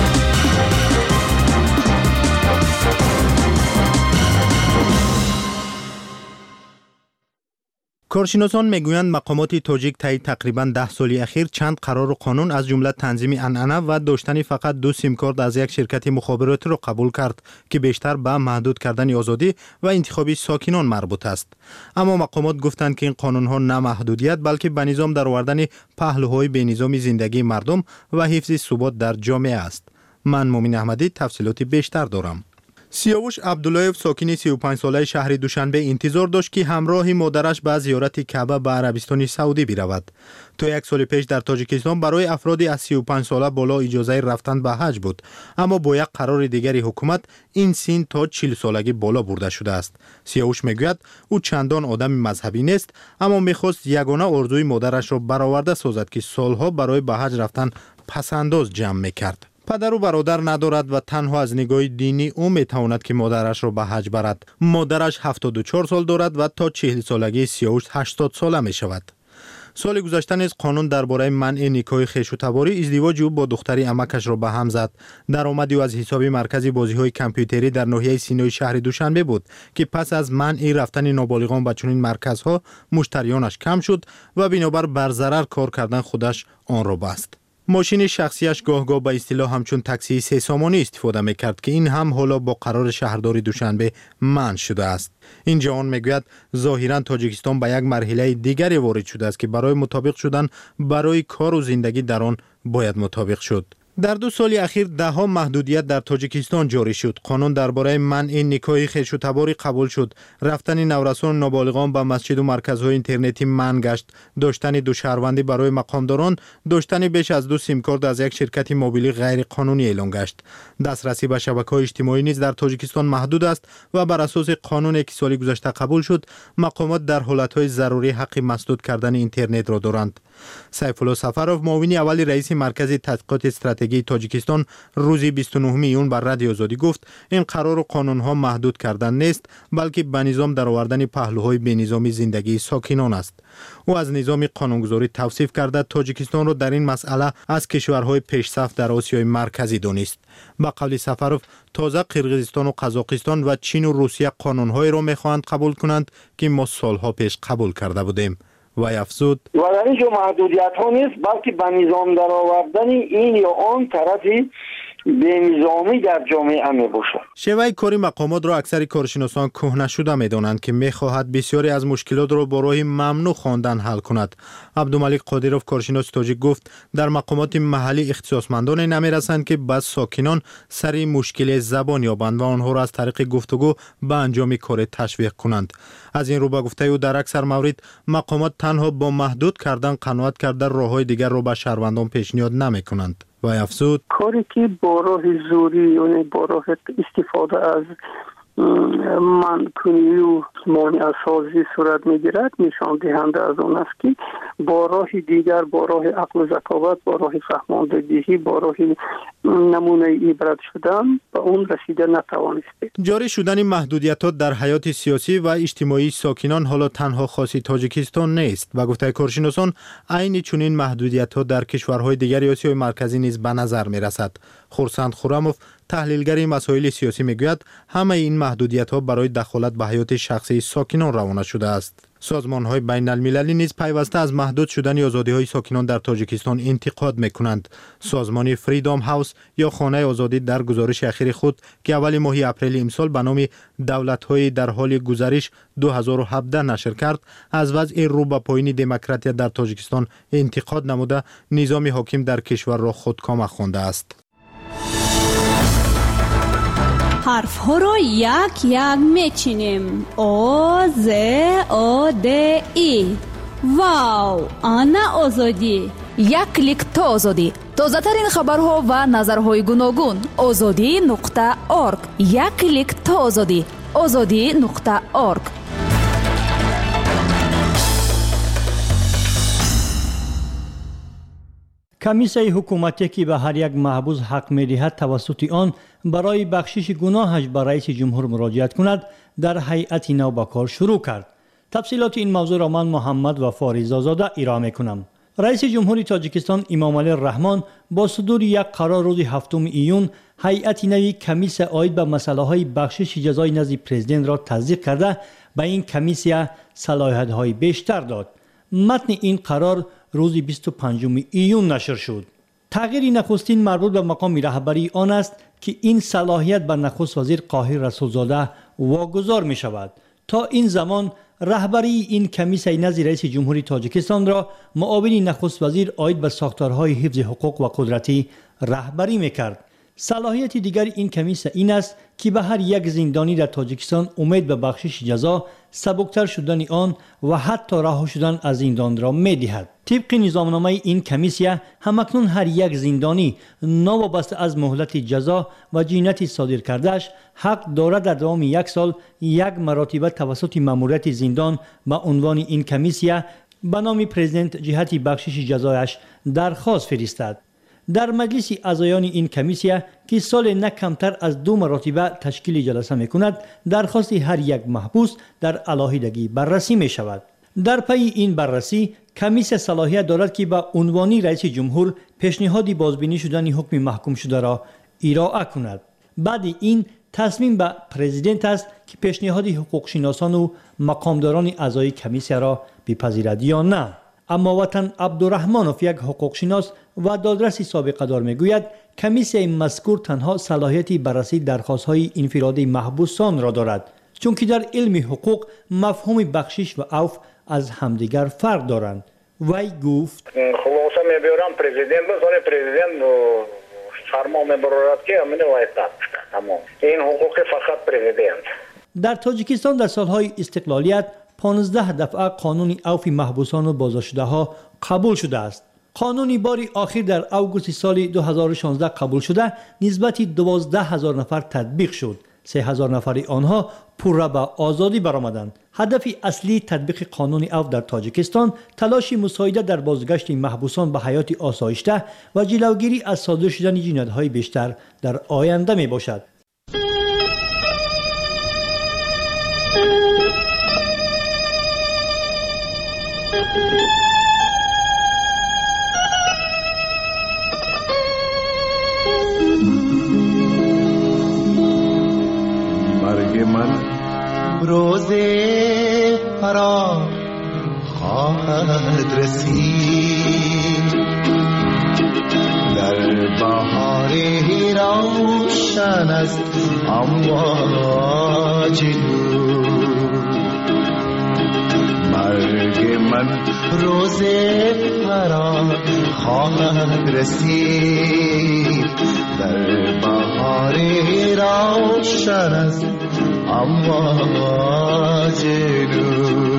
کارشناسان میگویند مقامات تاجیک طی تقریباً ده سال اخیر چند قرار و قانون از جمله تنظیم عنعنه و داشتن فقط دو سیم کارت از یک شرکت مخابراتی را قبول کرد که بیشتر به محدود کردن آزادی و انتخابی ساکنان مربوط است. اما مقامات گفتند که این قانون ها نه محدودیت بلکه به نظام درآوردن پهلوهای به نظام زندگی مردم و حفظ ثبات در جامعه است. من مومن احمدی تفصیلات بیشتر دارم. سیاوش عبداللهیف ساکن سی و پنج ساله شهر دوشنبه انتظار داشت که همراه مادرش به زیارت کعبه به عربستان سعودی برود. تا یک سال پیش در تاجیکستان برای افرادی از سی و پنج ساله بالا اجازه رفتن به حج بود، اما با یک قرار دیگری حکومت این سن تا چهل سالگی بالا برده شده است. سیاوش میگوید او چندان آدم مذهبی نیست، اما میخواست یگانه آرزوی مادرش را برآورده سازد که سالها برای به حج رفتن پسنداز جمع میکرد. پدر و برادر ندارد و تنها از نگاه دینی او میتواند که مادرش را به حج برد. مادرش هفتاد و چهار سال دارد و تا چهل سالگی سیاوش هشتاد ساله می شود. سال گذشته نیز قانون درباره منع نکاح خویش و تباری ازدواج او با دختری عمکش را به هم زد. درآمدی او از حساب مرکز بازی‌های کامپیوتری در ناحیه سینای شهر دوشنبه بود که پس از منع رفتن نابالغان به چنین مرکزها مشتریانش کم شد و بنابر بر ضرر کار کردن خودش آن را بست. ماشین شخصیش گاه گاه به اصطلاح همچون تاکسی سه سامانی استفاده میکرد که این هم حالا با قرار شهرداری دوشنبه منع شده است. این جوان میگوید ظاهرا تاجیکستان به یک مرحله دیگری وارد شده است که برای مطابق شدن برای کار و زندگی در آن باید مطابق شد. در دو سال اخیر ده ها محدودیت در تاجیکستان جاری شد. قانون درباره منع نکاح خویش و تباری قبول شد. رفتن نورسان و نابالغان به مسجد و مرکزهای اینترنتی منع گشت. داشتن دو شهروندی برای مقامداران، داشتن بیش از دو سیم کارت از یک شرکت موبیلی غیر قانونی اعلام گشت. دسترسی به شبکه‌های اجتماعی نیز در تاجیکستان محدود است و بر اساس قانونی که سال گذشته قبول شد، مقامات در حالت‌های ضروری حق مسدود کردن اینترنت را دارند. سیف الله سفروف معاون اول رئیس مرکز تحقیقات استراتژی تاجیکستان روز بیست و نهم ایون بر رادیو آزادی گفت این قرار و قانون ها محدود کردن نیست بلکه به نظام درآوردن پهلوهای به نظامی زندگی ساکنان است. او از نظام قانونگذاری توصیف کرده تاجیکستان را در این مسئله از کشورهای پیشرفت در آسیای مرکزی دانست. با قول سفروف تازه قرقیزستان و قزاقستان و چین و روسیه قانون‌های را می‌خواهند قبول کنند که ما سالها پیش قبول کرده بودیم. و افزود و در اینجا محدودیت ها نیست بلکه به نظام در آوردن این یا آن طرفی به نظامی در جامعه می باشد. شیوه کاری مقامات را اکثر کارشناسان کهنه شده می دانند که می خواهد بسیاری از مشکلات را با راه ممنوع خواندن حل کند. عبدالملک قادروف کارشناس تاجیک گفت در مقامات محلی اختصاصمندان نمی رسند که بس ساکنان سری مشکل زبان یابند و آنها را از طریق گفتگو به انجام کار تشویق کنند. از این رو به گفته او در اکثر موارد مقامات تنها با محدود کردن قناعت کرده راههای دیگر را به شهروندان پیشنهاد نمی کنند. و افزود کاری که با راه زوری یعنی با راه استفاده از منکنی و مانع سازی صورت میگیرد نشان دهنده از اون است که با راه دیگر با راه عقل و ذکاوت با راه فهماندگی با راه نمونه عبرت شدن به اون رسیده نتوانسته. جاری شدن محدودیت‌ها در حیات سیاسی و اجتماعی ساکنان حالا تنها خاصی تاجیکستان نیست و گفته کارشناسان عین چنین محدودیت‌ها در کشورهای دیگر آسیای مرکزی نیز به نظر می‌رسد. خورسند خورموف تحلیلگر مسائل سیاسی میگوید همه این محدودیت‌ها برای دخالت به حیات شخصی ساکنان روانه شده است. سازمان‌های بین‌المللی نیز پیوسته از محدود شدن آزادی‌های ساکنان در تاجیکستان انتقاد می‌کنند. سازمان فریدام هاوس یا خانه آزادی در گزارش اخیر خود که اول ماه اپریل امسال به نام دولت‌های در حال گزارش دو هزار و هفده نشر کرد، از وضع رو به پایین دموکراسی در تاجیکستان انتقاد نموده نظام حاکم در کشور را خودکامه خوانده است. حرف ها را یک یک میچینیم. او ز او د ای. واو، آنا آزادی. یک کلیک تا آزادی. تازه ترین خبرها و نظرهای گوناگون. آزادی نقطه اورگ. یک کلیک تا آزادی. آزادی نقطه اورگ. کمیسیون حکومتی که به هر یک محبوس حق می‌دهد توسط آن برای بخشش گناهش به رئیس جمهور مراجعت کند در هیئت نو به کار شروع کرد. تفصیلات این موضوع را من محمد و فاریزاده ارائه می‌کنم. رئیس جمهور تاجیکستان امام علی رحمان با صدور یک قرار روز هفتم ایون هیئت نوی کمیسیون عاید به مسائل بخشش جزای نزد پرزیدنت را تصدیق کرده به این کمیسیون صلاحیت‌های بیشتر داد. متن این قرار روز بیست و پنجم ایون نشر شد. تغییر نخستین مربوط به مقام رهبری آن است که این صلاحیت به نخست وزیر قاهر رسولزاده واگذار می شود. تا این زمان رهبری این کمیسیون نزد رئیس جمهوری تاجیکستان را معاون نخست وزیر عاید به ساختارهای حفظ حقوق و قدرتی رهبری می کرد. صلاحیت دیگر این کمیسیون این است که به هر یک زندانی در تاجیکستان امید به بخشش جزا، سبکتر شدن آن و حتی رها شدن از زندان را می دهد. طبق نظامنامه این کمیسیون همکنون هر یک زندانی ناوابسته از مهلت جزا و جنایت صادر کردهش حق دارد در دوام یک سال یک مرتبه توسط ماموریت زندان به عنوان این کمیسیون به نام پرزیدنت جهت بخشش جزایش درخواست فرستد. در مجلس اعضایان این کمیسیون که سال نه کمتر از دو مرتبه تشکیل جلسه می کند، درخواست هر یک محبوس در علاهیدگی بررسی می شود. در پی این بررسی کمیسیون صلاحیت دارد که به عنوان رئیس جمهور پیشنهاد بازبینی شدن حکم محکوم شده را ارائه کند. بعد این تصمیم به پرزیدنت است که پیشنهاد حقوق شناسان و مقامداران اعضای کمیسیون را بپذیرد یا نه. اما وطن عبدالرحمانوف، یک حقوق شناس و دادرس سابقه دار میگوید کمیسیون مذکور تنها صلاحیت بررسی درخواست‌های انفرادی محبوسان را دارد، چون که در علم حقوق مفهوم بخشش و عفو از همدیگر فرق دارند. وی گفت خلاصه میبرم پرزیدنت بزنه پرزیدنت فرمان میبرد که همین وایت تمام این حقوق فقط پرزیدنت. در تاجیکستان در سالهای استقلالیت پانزده دفعه قانون عفو محبوسان و بازداشته ها قبول شده است. قانونی باری آخر در اوگوست سال دو هزار و شانزده قبول شده نسبت دوازده هزار نفر تطبیق شد. سه هزار نفر آنها پورا به آزادی برآمدند. هدف اصلی تطبیق قانون عفو در تاجیکستان تلاش مساعده در بازگشت محبوسان به حیات آسایشته و جلوگیری از صادر شدن جنایت‌های بیشتر در آینده می باشد. مرگ من روز فرار خواهد رسید، در بهاری روشن است امواج نور. مرگ من روز فرار خواهد رسید، در بهاری روشن است امواج نور.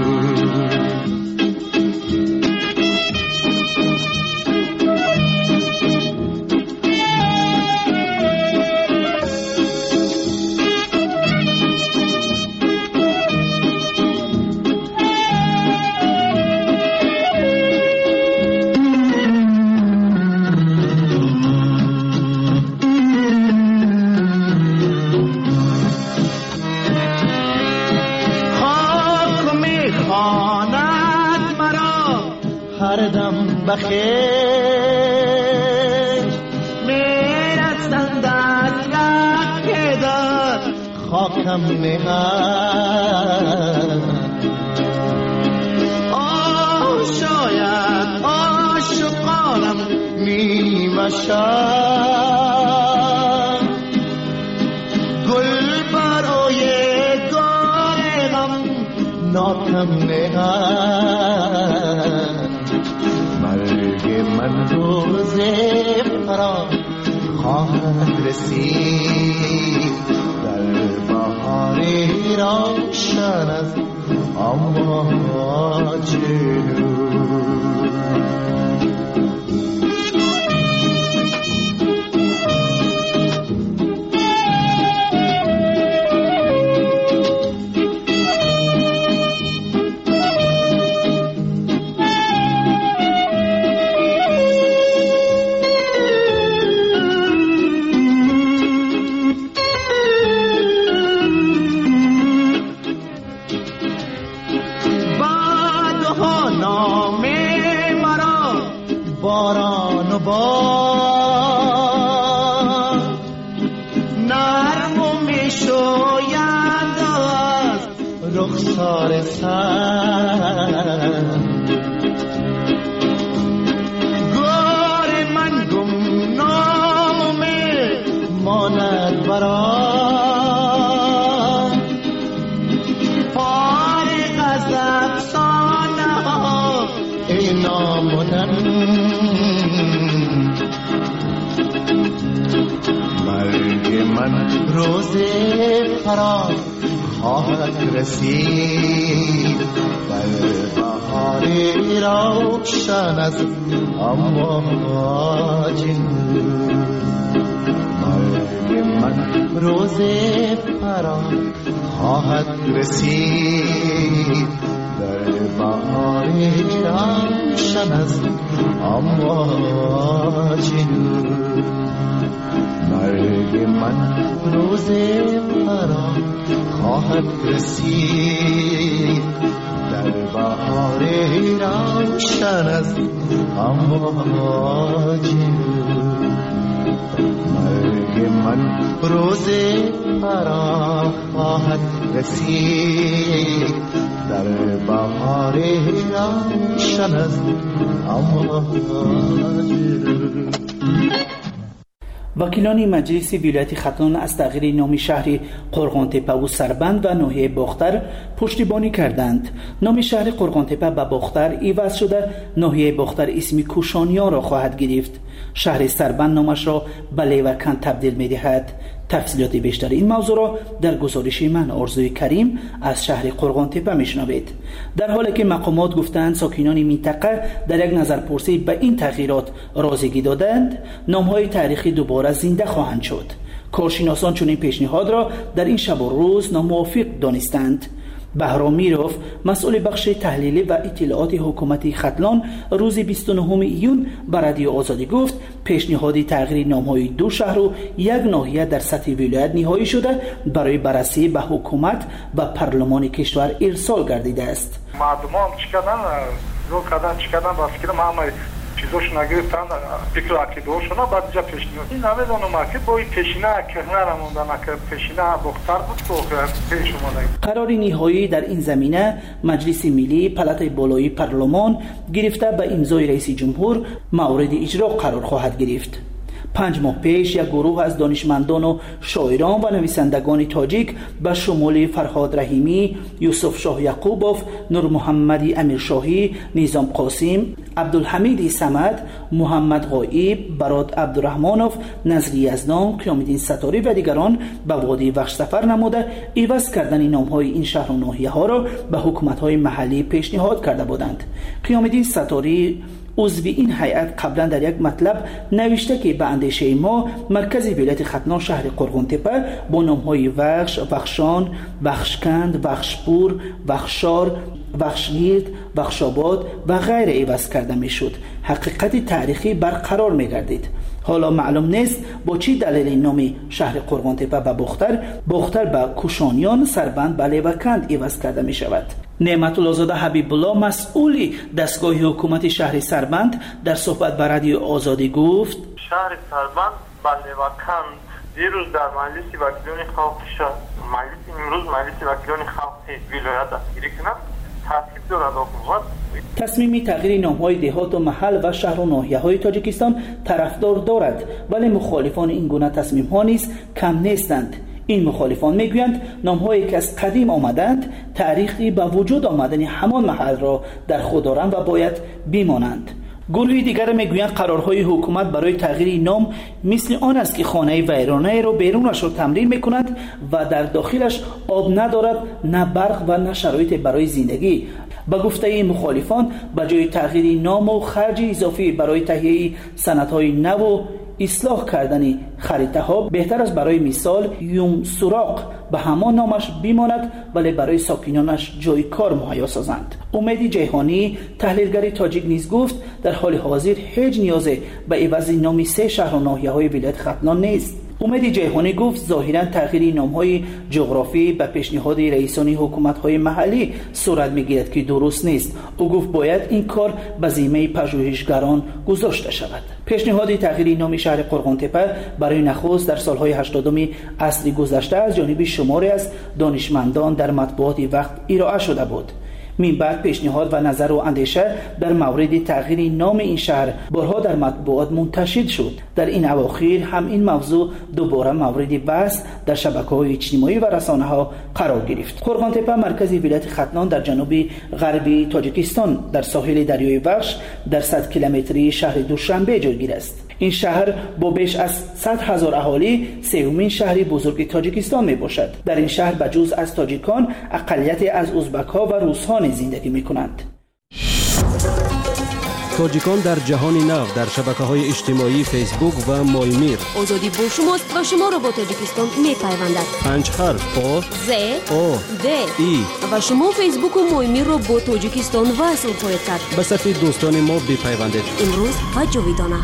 بخیر میرسند از راه داد خاکم نهاد، بشر گل برای گل غم ناتم نهد مرگ من روز فرا خواهد رسید در بهاری روشن از امواج نرم و می شوید از رخسار سر گار من گمنام ماند برای فارغ از افسانه ها ای نامدن مرگ من روز فرار خواهد رسید در بهاری روشن از امواج مرگ من روز فرار خواهد رسید در بهاری روشن از امواج مرگ من روز فرا خواهد رسید در بهار روشن از امواج مرگ من روز فرا خواهد رسید در بهار روشن از امواج. وکیلان مجلس ولایت ختلان از تغییر نام شهر قرغانتپه و سربند و ناحیه باختر پشتیبانی کردند. نام شهر قرغانتپه به باختر عوض شده ناحیه باختر اسم کوشانیان را خواهد گرفت. شهر سربند نامش را به لیوکند تبدیل می دهد. تفصیلات بیشتر این موضوع را در گزارش من آرزوی کریم از شهر قرغانتپه میشنوید. در حالی که مقامات گفتند ساکنان منطقه در یک نظرپرسی به این تغییرات راضیگی دادند، نام‌های تاریخی دوباره زنده خواهند شد. کارشناسان چنین پیشنهاد را در این شب و روز ناموافق دانستند. بهرام میروف مسئول بخش تحلیلی و اطلاعات حکومت ختلان روز بیست و نهم ایون به رادیو آزادی گفت پیشنهاد تغییر نام‌های دو شهر و یک ناحیه در سطح ولایت نهایی شده برای بررسی به حکومت و پارلمان کشور ارسال گردیده است. مردمان چیکردن رو کردن چیکردن با فکر ما چیزاش نگرفتن فکر عقیده‌هاشون بعد جا پیشنهاد این نمیدونم که با این پیشنهاد که نرموندن که پیشنهاد بختر بود تو پیش اومد. قرار نهایی در این زمینه مجلس ملی پالاتای بالای پارلمان گرفته به امضای رئیس جمهور مورد اجرا قرار خواهد گرفت. پنج ماه پیش یک گروه از دانشمندان و شاعران و نویسندگان تاجیک به شمول فرهاد رحیمی، یوسف شاه یعقوبوف، نور محمدی امیرشاهی، نظام قاسم، عبدالحمید صمد، محمد غایب، براد عبدالرحمنوف، نظری یزدان، قیامالدین ستاری و دیگران به وادی وحش سفر نموده عوض کردن نام‌های این شهر و ناحیه‌ها را به حکومت‌های محلی پیشنهاد کرده بودند. قیامالدین ستاری عضو این هیئت قبلا در یک مطلب نوشته که به اندیشه ما مرکز ولایت ختلان شهر قرغانتپه با نام‌های وخش، وخشان، وخشکند، وخشپور، وخشار، وخشگیرد، وخشاباد و غیره عوض کرده میشد. حقیقت تاریخی برقرار میگردید. حالا معلوم نیست با چی دلیل نام شهر قرغانتپه به باختر باختر به کوشانیان، سربند به لیوکند عوض کرده می شود. نعمت الله زاده حبیب الله مسئولی دستگاه حکومت شهر سربند در صحبت با رادیو آزادی گفت شهر سربند به لیوکند دیروز در مجلس وکیلان خلق شد. مجلس امروز مجلس وکیلان خلق ولایت دستگیری کند تاثیر دارد حکومت. تصمیم تغییر نام‌های دهات و محل و شهر و ناحیه‌های تاجیکستان طرفدار دارد، ولی مخالفان این گونه تصمیم‌ها نیز کم نیستند. این مخالفان میگویند نام‌هایی که از قدیم آمدند تاریخی به وجود آمدن همان محل را در خود دارند و باید بمانند. گروه دیگر میگویند قرارهای حکومت برای تغییر نام مثل آن است که خانه ویرانه را بیرونش را تمرین میکند و در داخلش آب ندارد، نه برق و نه شرایط برای زندگی. با گفته این مخالفان به جای تغییر نام و خرج اضافی برای تهیه سندهای نو و اصلاح کردن خریطه ها بهتر است برای مثال یوم سوراق به همان نامش بماند ولی برای ساکنانش جای کار مهیا سازند. امید جیهانی تحلیلگر تاجیک نیز گفت در حال حاضر هیچ نیازی به عوض نام سه شهر و ناحیه‌های ولایت ختلان نیست. امید جیهانی گفت ظاهرا تغییر نام‌های جغرافی به پیشنهاد رئیسان حکومت‌های محلی صورت می‌گیرد که درست نیست. او گفت باید این کار به ذمه پژوهشگران گذاشته شود. پیشنهاد تغییر نام شهر قرغان‌تپه برای نخست در سال‌های هشتادم عصر گذشته از جانب شماری از دانشمندان در مطبوعات وقت ارائه شده بود. من بعد پیشنهاد و نظر و اندیشه در مورد تغییر نام این شهر بارها در مطبوعات منتشر شد. در این اواخر هم این موضوع دوباره مورد بحث در شبکه‌های اجتماعی و رسانه‌ها قرار گرفت. قرغان‌تپه مرکز ولایت ختلان در جنوب غربی تاجیکستان در ساحل دریای وخش در صد کیلومتری شهر دوشنبه جایگیر است. این شهر با بیش از صد هزار اهالی سومین شهر بزرگ تاجیکستان می باشد. در این شهر بجز از تاجیکان اقلیت از ازبک‌ها و روس‌ها زندگی می کنند. تاجیکان در جهان نو در شبکه‌های اجتماعی فیسبوک و مایمیر. آزادی با شماست و شما را با تاجیکستان می‌پیوندد. پنج حرف آ ز آ د ای و شما فیسبوک و مایمیر را با تاجیکستان وصل خواهید کرد. به صفحه دوستان ما بپیوندید. امروز و جاویدانه.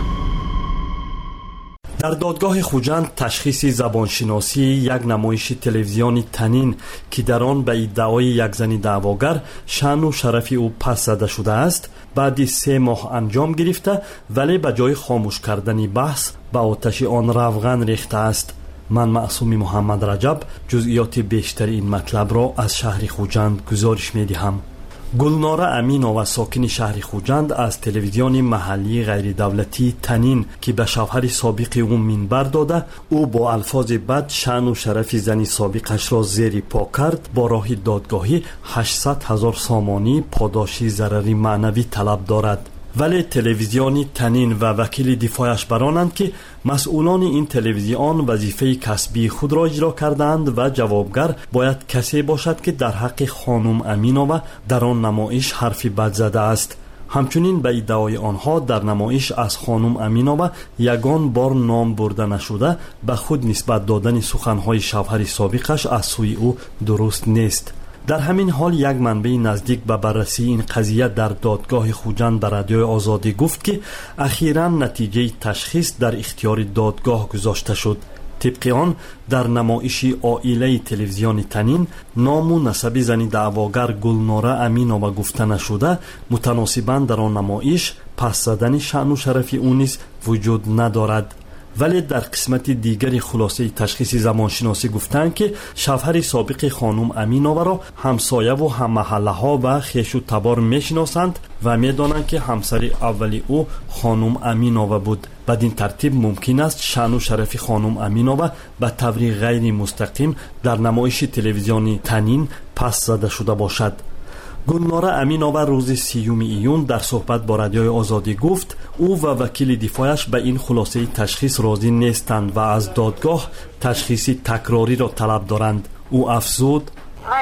در دادگاه خوجند تشخیص زبانشناسی یک نمایش تلویزیونی تنین که در آن به ادعای یک زن دعواگر شأن و شرف او پس زده شده است بعد سه ماه انجام گرفته ولی به جای خاموش کردن بحث به آتش آن روغن ریخته است. من معصوم محمد رجب جزئیات بیشتر این مطلب را از شهر خوجند گزارش می دهم. گلناره امینова ساکن شهر خوجند از تلویزیون محلی غیر دولتی تنین که به شوهر سابق او منبر داده او با الفاظ بد شأن و شرف زن سابقش را زیر پا کرد با راه دادگاهی هشتصد هزار سامانی پاداش ضرری معنوی طلب دارد. ولی تلویزیون تنین و وکیل دفاعش برانند که مسئولان این تلویزیون وظیفه کسبی خود را اجرا کردند و جوابگر باید کسی باشد که در حق خانم امینova در آن نمایش حرفی بد زده است. همچنین به ادعای آنها در نمایش از خانم امینova یگان بار نام برده نشده به خود نسبت دادن سخنهای شوهر سابقش از سوی او درست نیست. در همین حال یک منبع نزدیک به بررسی این قضیه در دادگاه خوجند به رادیوی آزادی گفت که اخیراً نتیجه تشخیص در اختیار دادگاه گذاشته شد. طبق آن در نمایش عائله تلویزیون تنین نام و نسب زن دعواگر گلناره امینova گفته نشده متناسباً در آن نمایش پس زدن شأن و شرف او نیز وجود ندارد. ولی در قسمت دیگری خلاصه تشخیص زبانشناسی گفتند که شوهر سابق خانم امینova را همسایه و هم محله ها و خویش و تبار میشناسند و میدانند که همسر اولی او خانم امینova بود. بدین ترتیب ممکن است شأن و شرف خانم امینova به طور غیر مستقیم در نمایش تلویزیونی تنین پس زده شده باشد. گلناره امینova روز سیوم ایون در صحبت با رادیوی آزادی گفت او و وکیل دفاعش به این خلاصه تشخیص راضی نیستند و از دادگاه تشخیص تکراری را طلب دارند. او افزود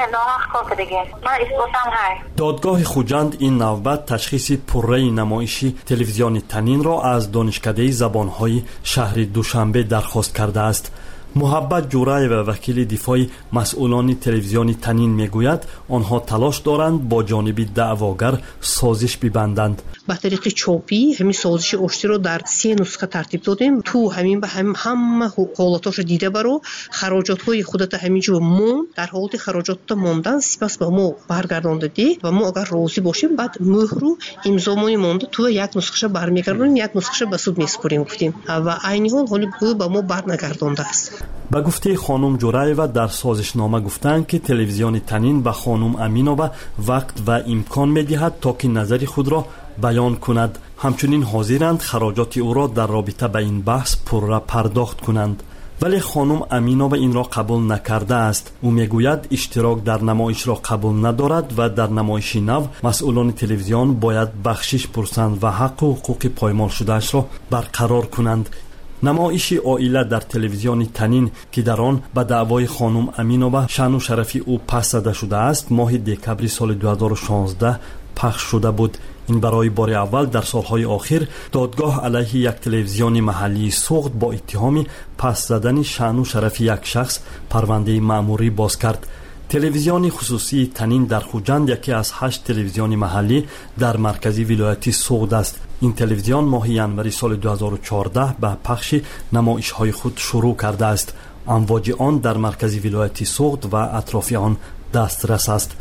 دادگاه خوجند این نوبت تشخیص پره نمایش تلویزیون تنین را از دانشکده زبانهای شهر دوشنبه درخواست کرده است. محبت جورای و وکیل دفاع مسئولان تلویزیون تنین میگوید آنها تلاش دارند با جانب دعواگر سازش ببندند. به طریق چاپی همین سازش آشتی رو در سه نسخه ترتیب دادیم. تو همین به هم همه حالاتاشو دیده برو خراجات های خودت همینجور مون در حالت خراجات موندن سپس به ما برگردان دادی و ما اگر راضی باشیم بعد مهر رو امضامون مونده تو یک نسخه برمیگردونیم یک نسخه به سود میسپاریم گفتیم و عین حال حالی به ما برنگردانده است. ба гуфтаи хонум ҷураева дар созишнома гуфтанд ки телевизиони танин ба хонум Аминова вақт ва имкон медиҳад то ки назари худро баён кунад. ҳамчунин ҳозиранд хароҷоти ӯро дар робита ба ин баҳс пурра пардохт кунанд. вале хонум Аминова инро қабул накардааст. ӯ мегӯяд иштирок дар намоишро қабул надорад ва дар намоиши нав масъулони телевизион бояд бахшиш пурсанд ва ҳаққу ҳуқуқи поймолшудаашро барқарор кунанд. намоиши оила дар телевизиони танин ки дар он ба даъвои хонум Аминова шаъну шарафи ӯ пас зада шудааст моҳи декабри соли ду ҳазору шонздаҳ пахш шуда буд. ин барои бори аввал дар солҳои охир додгоҳ алайҳи як телевизиони маҳаллии суғд бо иттиҳоми пас задани шаъну шарафи як шахс парвандаи маъмурӣ боз кард. телевизиони хусусии танин дар хуҷанд яке аз ҳашт телевизиони маҳаллӣ дар маркази вилояти суғд аст. ин телевизион моҳи январи соли ду ҳазору чордаҳ ба пахши намоишҳои худ шурӯъ кардааст. амвоҷи он дар маркази вилояти суғд ва атрофи он дастрас аст.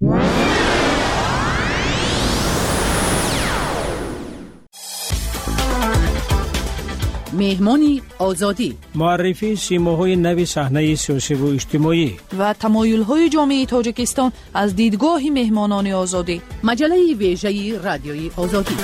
меҳмони озодӣ муаррифии симоҳои нави саҳнаи сиёсиву иҷтимоӣ ва тамоюлҳои ҷомеаи тоҷикистон аз дидгоҳи меҳмонони озодӣ. маҷалаи вежаи радиои озодӣ.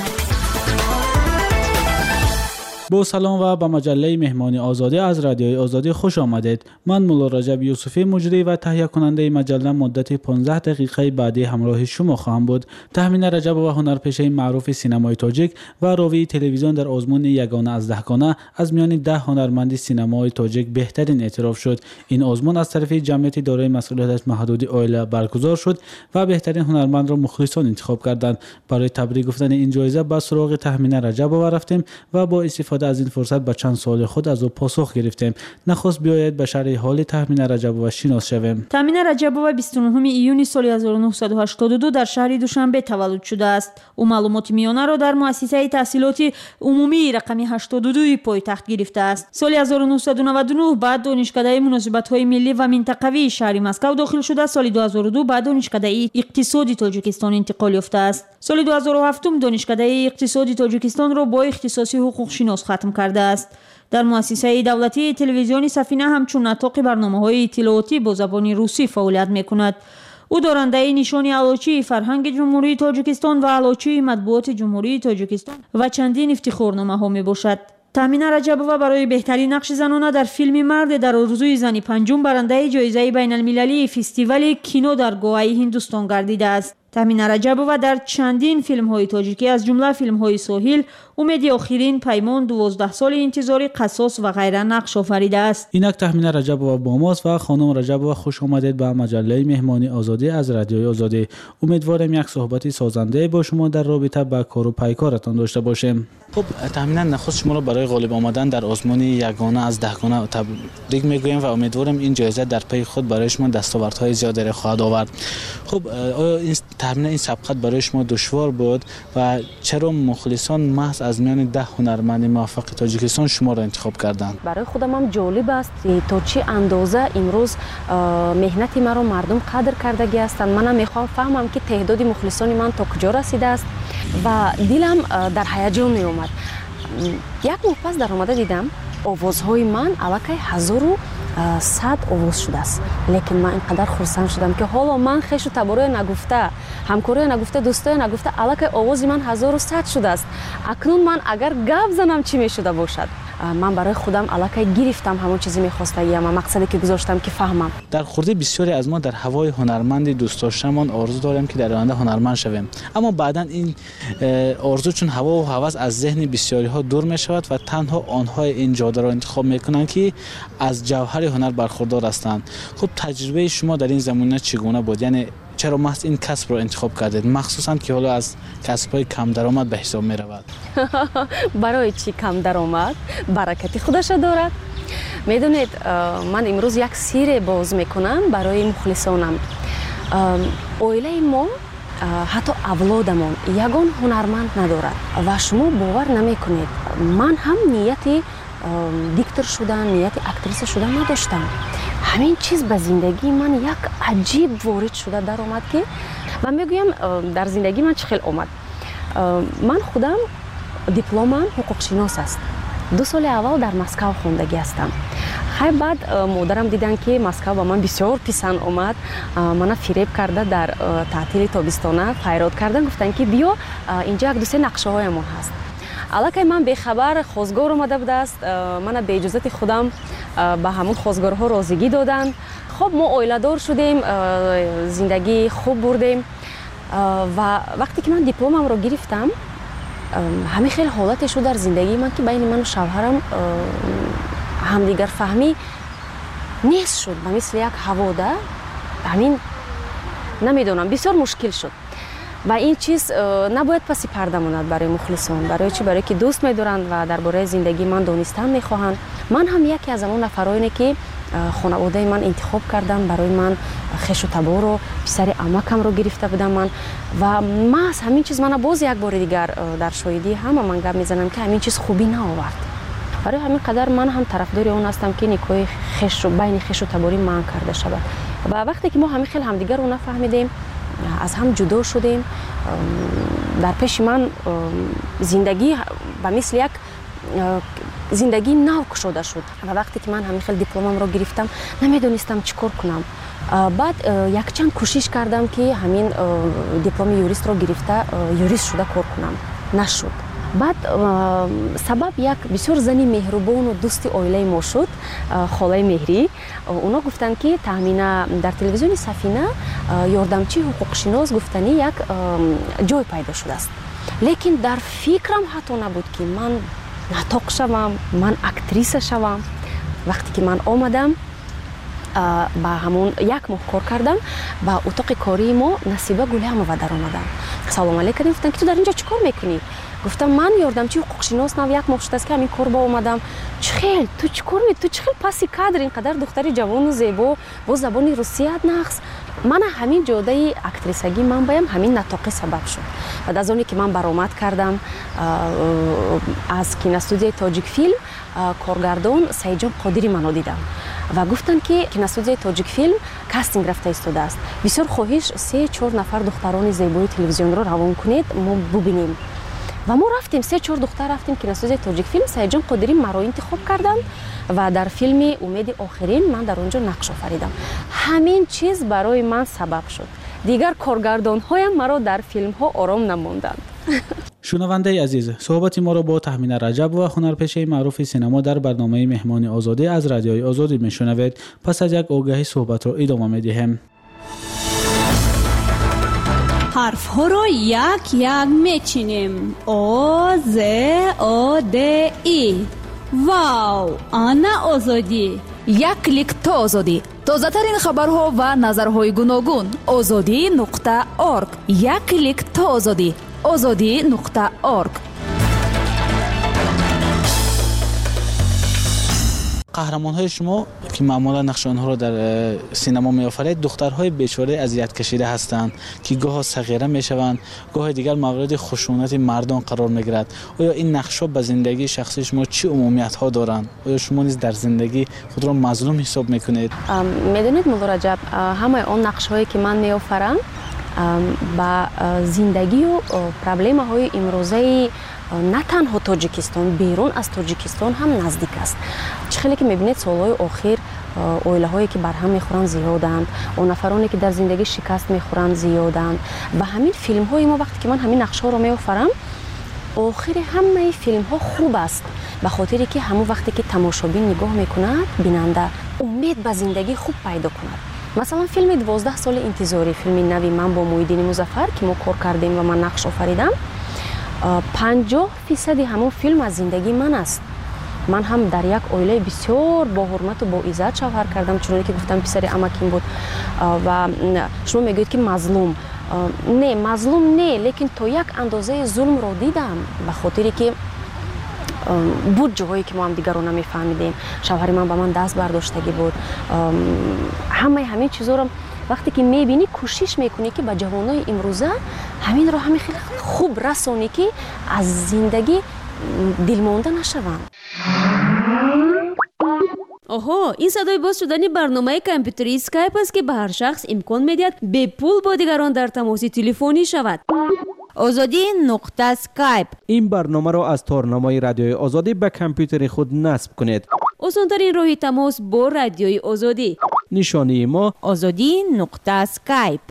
бо салом ва ба маҷалаи меҳмони озодӣ аз радиои озодӣ хуш омадед. ман мулло раҷаб юсуфӣ муҷрӣ ва таҳиякунандаи маҷалла муддати понздаҳ дақиқаи баъдӣ ҳамроҳи шумо хоҳам буд. таҳмина раҷабова ҳунарпешаи маъруфи синамои тоҷик ва ровии телевизион дар озмуни ягона аз даҳгона аз миёни даҳ ҳунарманди синамои тоҷик беҳтарин эътироф шуд. ин озмун аз тарафи ҷамъияти дорои масъулияти маҳдуди оила баргузор шуд ва беҳтарин ҳунармандро мухлисон интихоб карданд. барои табрик гуфтани ин ҷоиза ба суроғи таҳмина раҷабова рафтем ва бо истифода از این فرصت با چند سوال خود از او پاسخ گرفتیم. نخست بیاید به شرح حال تهمینه رجبووا شناس شویم. تهمینه رجبووا بیست و نهم ایون سال هزار و نهصد و هشتاد و دو در شهر دوشنبه تولد شده است. او معلومات میانه را در مؤسسه تحصیلات عمومی رقمی هشتاد و دو پایتخت گرفته است. سال هزار و نهصد و نود و نه بعد دانشکده مناسبت‌های ملی و منطقوی شهر مسکو داخل شده. سال دو هزار و دو بعد دانشکده اقتصادی تاجیکستان انتقال یافته است. سال دو هزار و هفت دانشکده اقتصادی تاجیکستان را با اختصاصی حقوق شناس ختم کرده است. در مؤسسه دولتی تلویزیون سفینه همچون نطاق برنامه‌های اطلاعاتی با زبان روسی فعالیت می‌کند. او دارنده نشان علوچی فرهنگ جمهوری تاجیکستان و علوچی مطبوعات جمهوری تاجیکستان و چندین افتخارنامه‌ها میباشد. تهمینه رجبووا برای بهترین نقش زنانه در فیلم مرد در آرزوی زنی پنجم برنده جایزه بین‌المللی فستیوال کینو در گوای هندوستان گردیده است. تهمینه رجبووا در چندین فیلم‌های تاجیکی از جمله فیلم‌های ساحل، امید آخرین، پیمان، دوازده سال انتظار، قصاص و غیره نقش آفریده است. اینک تهمینه رجبووا با ماست و خانم رجبووا خوش آمدید به مجله مهمانی آزادی از رادیوی آزادی. امیدوارم یک صحبت سازنده با شما در رابطه با کار و پیکارتان داشته باشیم. خب تهمینه نخست شما را برای غالب آمدن در آزمون یگانه از دهگانه تبریک میگویم و امیدوارم این جایزه در پی خود برای شما دستاوردهای زیادی خواهد آورد. خب آیا این تهمینه این سبقت برای شما دشوار بود و چرا مخلصان محض از میان ده هنرمند موفق تاجیکستان شما را انتخاب کردند؟ برای خودم هم جالب است تا چه اندازه امروز مهنت مرا مردم قدر کردگی هستند. منم میخوام فهمم که تعداد مخلصان من تا کجا رسیده است و دلم در هیجان می اومد. یک ماه پس در آمده دیدم آوازهای من الکی هزار و صد آواز شده است. لیکن من اینقدر خرسند شدم که حالا من خیش و تبارای نگفته، همکارای نگفته، دوستای نگفته الکی آواز من هزار و صد شده است. اکنون من اگر گپ زنم چی می شده باشد؟ من برای خودم الکی گرفتم همون چیزی می‌خواستم یا مقصدی که گذاشتم که فهمم. در خورده بسیاری از ما در هوای هنرمند دوست داشتمان آرزو داریم که در آینده هنرمند شویم، اما بعداً این آرزو چون هوا و هوس از ذهن بسیاری ها دور می شود و تنها آنها این جاده را انتخاب میکنند که از جوهر هنر برخوردار هستند. خب تجربه شما در این زمینه چگونه بود؟ یعنی چرا محض این کسب رو انتخاب کردید، مخصوصاً که حالا از کسب‌های کم درآمد به حساب می رود؟ برای چی کم درآمد؟ برکتی خودش دارد. میدونید من امروز یک سیر باز میکنم برای مخلصانم. اویله ما حتی اولادمان یگان هنرمند ندارد و شما باور نمیکنید من هم نیتی دیکتور شدن، نیت اکتریس شدن نداشتم. همین چیز به زندگی من یک عجیب وارد شده در آمد که من میگویم در زندگی من چه خیلی آمد. من خودم دیپلمم حقوق شناس است. دو سال اول در مسکو خوندگی هستم. خیر بعد مادرم دیدن که مسکو با من بسیار پسند آمد. منو فریب کرده در تعطیل تابستانه پیراد کردن، گفتن که بیا اینجا یک دو سه نقشه هایمون هست. الکی من به خبر خواستگار اومده بود است. من به اجازه خودم به همون خواستگارها رازیگی دادن. خب ما عائله دار شدیم، زندگی خوب بردیم و وقتی که من دیپلمم رو گرفتم همه خیلی حالتی شد در زندگی من که بین من و شوهرم همدیگر فهمی نیست شد، به مثل یک هواده همین نمیدونم بسیار مشکل شد و این چیز نباید پسی پرده ماند برای مخلصان. برای چی؟ برای که دوست می‌دارند و درباره زندگی من دانستن می‌خواهند. من هم یکی از اون نفراییم که خانواده من انتخاب کردن برای من خش و تبار رو پسر عمکم رو گرفته بودم من و من از همین چیز من باز یک بار دیگر در شاهدی همه من گپ میزنم که همین چیز خوبی نآورد. برای همین قدر من هم طرفدار اون هستم که نکاح خش و بین خش و تباری من کرده شود و وقتی که ما همین خیلی همدیگر رو نفهمیدیم از هم جدا شدیم. در پیش من زندگی به مثل یک زندگی نو شده شد و وقتی که من همین خیلی دیپلمم رو گرفتم نمیدونستم چیکار کنم. بعد یک چند کوشش کردم که همین دیپلم یوریست رو گرفته یوریست شده کار کنم، نشد. بعد سبب یک بسیار زنی مهربان و دوست عائله ما شد، خاله مهری. اونا گفتن که تامین در تلویزیون سفینه یاردمچی حقوق شناس گفتنی یک جای پیدا شده است، لیکن در فکرم حتی نبود که من نطق شوم، من اکتریس شوم. وقتی که من آمدم با همون یک ماه کار کردم با اتاق کاری ما نصیبه گله هم و در آمدم. سلام علیکم کردیم، گفتن که تو در اینجا چیکار میکنی؟ گفتم من یاردمچی حقوق شناس نو یک ماه شده است که همین کار با اومدم. چخیل تو چیکار می تو چخیل پاسی کادر اینقدر دختری جوان و زیبا با زبان روسیه نقص. من همین جوده اکتریسگی من بایم همین نطاقی سبب شد. بعد از اونی که من برآمد کردم از کینوستودیوی تاجیک فیلم کارگردان سعیدجان قادری منو دیدم و گفتن که کینوستودیوی تاجیک فیلم کاستینگ رفته ایستاده است، بسیار خواهش سه چهار نفر دختران زیبای تلویزیون رو روان کنید ما ببینیم. و ما رفتیم سه چهار دختر رفتیم کینوستودیوی تاجیک فیلم. سعیدجان قادری مرا انتخاب کردن و در فیلم امید آخرین من در اونجا نقش آفریدم. همین چیز برای من سبب شد دیگر کارگردان هایم مرا در فیلم ها آرام نماندند. شنونده عزیز، صحبت ما را با تهمینه رجب و هنرپیشه معروف سینما در برنامه مهمان آزادی از رادیوی آزادی میشنوید. پس از یک آگهی صحبت را ادامه میدهیم. حرف ها رو یک یک میچینیم. آ ز آ د ای. واو، آنا آزادی. یک کلیک تا آزادی. تازه ترین خبرها و نظرهای گوناگون. آزادی نقطه ارگ. یک کلیک تا آزادی. آزادی نقطه ارگ. قهرمان‌های شما که معمولا نقش آنها را در سینما می‌آفرید دخترهای بیچاره اذیت کشیده هستند که گاه صغیره می‌شوند، گاه دیگر مورد خشونت مردان قرار می‌گیرد. آیا این نقش‌ها به زندگی شخصی شما چه عمومیت‌ها دارند؟ آیا شما نیز در زندگی خود را مظلوم حساب می‌کنید؟ می‌دونید مولا رجب، همه آن نقش‌هایی که من می‌آفرم با زندگی و پرابلم‌های امروزی نه تنها تاجیکستان، بیرون از تاجیکستان هم نزدیک است. چخیلی که میبینید سالهای آخر عائله هایی که برهم میخورن زیادند، اون نفرانی که در زندگی شکست میخورن زیادند و همین فیلم های ما وقتی که من همین نقشه ها رو میآفرم آخر همه فیلم ها خوب است، به خاطری که همون وقتی که تماشابین نگاه میکند بیننده امید به زندگی خوب پیدا کند. مثلا فیلم دوازده سال انتظاری، فیلم نوی من با محیدین مظفر که ما کار کردیم و من نقش آفریدم، پنجاه فیصد همون فیلم از زندگی من است. من هم در یک عائله بسیار با حرمت و با عزت شوهر کردم، چون که گفتم پسر عمکیم بود و شما میگوید که مظلوم. نه مظلوم نه، لیکن تا یک اندازه ظلم رو دیدم، به خاطری که بود جاهایی که ما هم دیگر رو نمیفهمیدیم. شوهر من با من دست برداشتگی بود. همه همین چیزا رو وقتی که میبینی کوشش میکنی که با جوانای امروزه همین رو همین خیلی خوب رسونی که از زندگی دلمانده نشوند. آها، این صدای باز شدن برنامه کامپیوتری اسکایپ است که به هر شخص امکان میدهد به پول با دیگران در تماس تلفنی شود. آزادی نقطه اسکایپ. این برنامه را از تارنمای رادیوی آزادی به کامپیوتر خود نصب کنید. осонтарин роҳи тамос бо радиои озодӣ. нишонаи мо озодӣ нуқта скайп.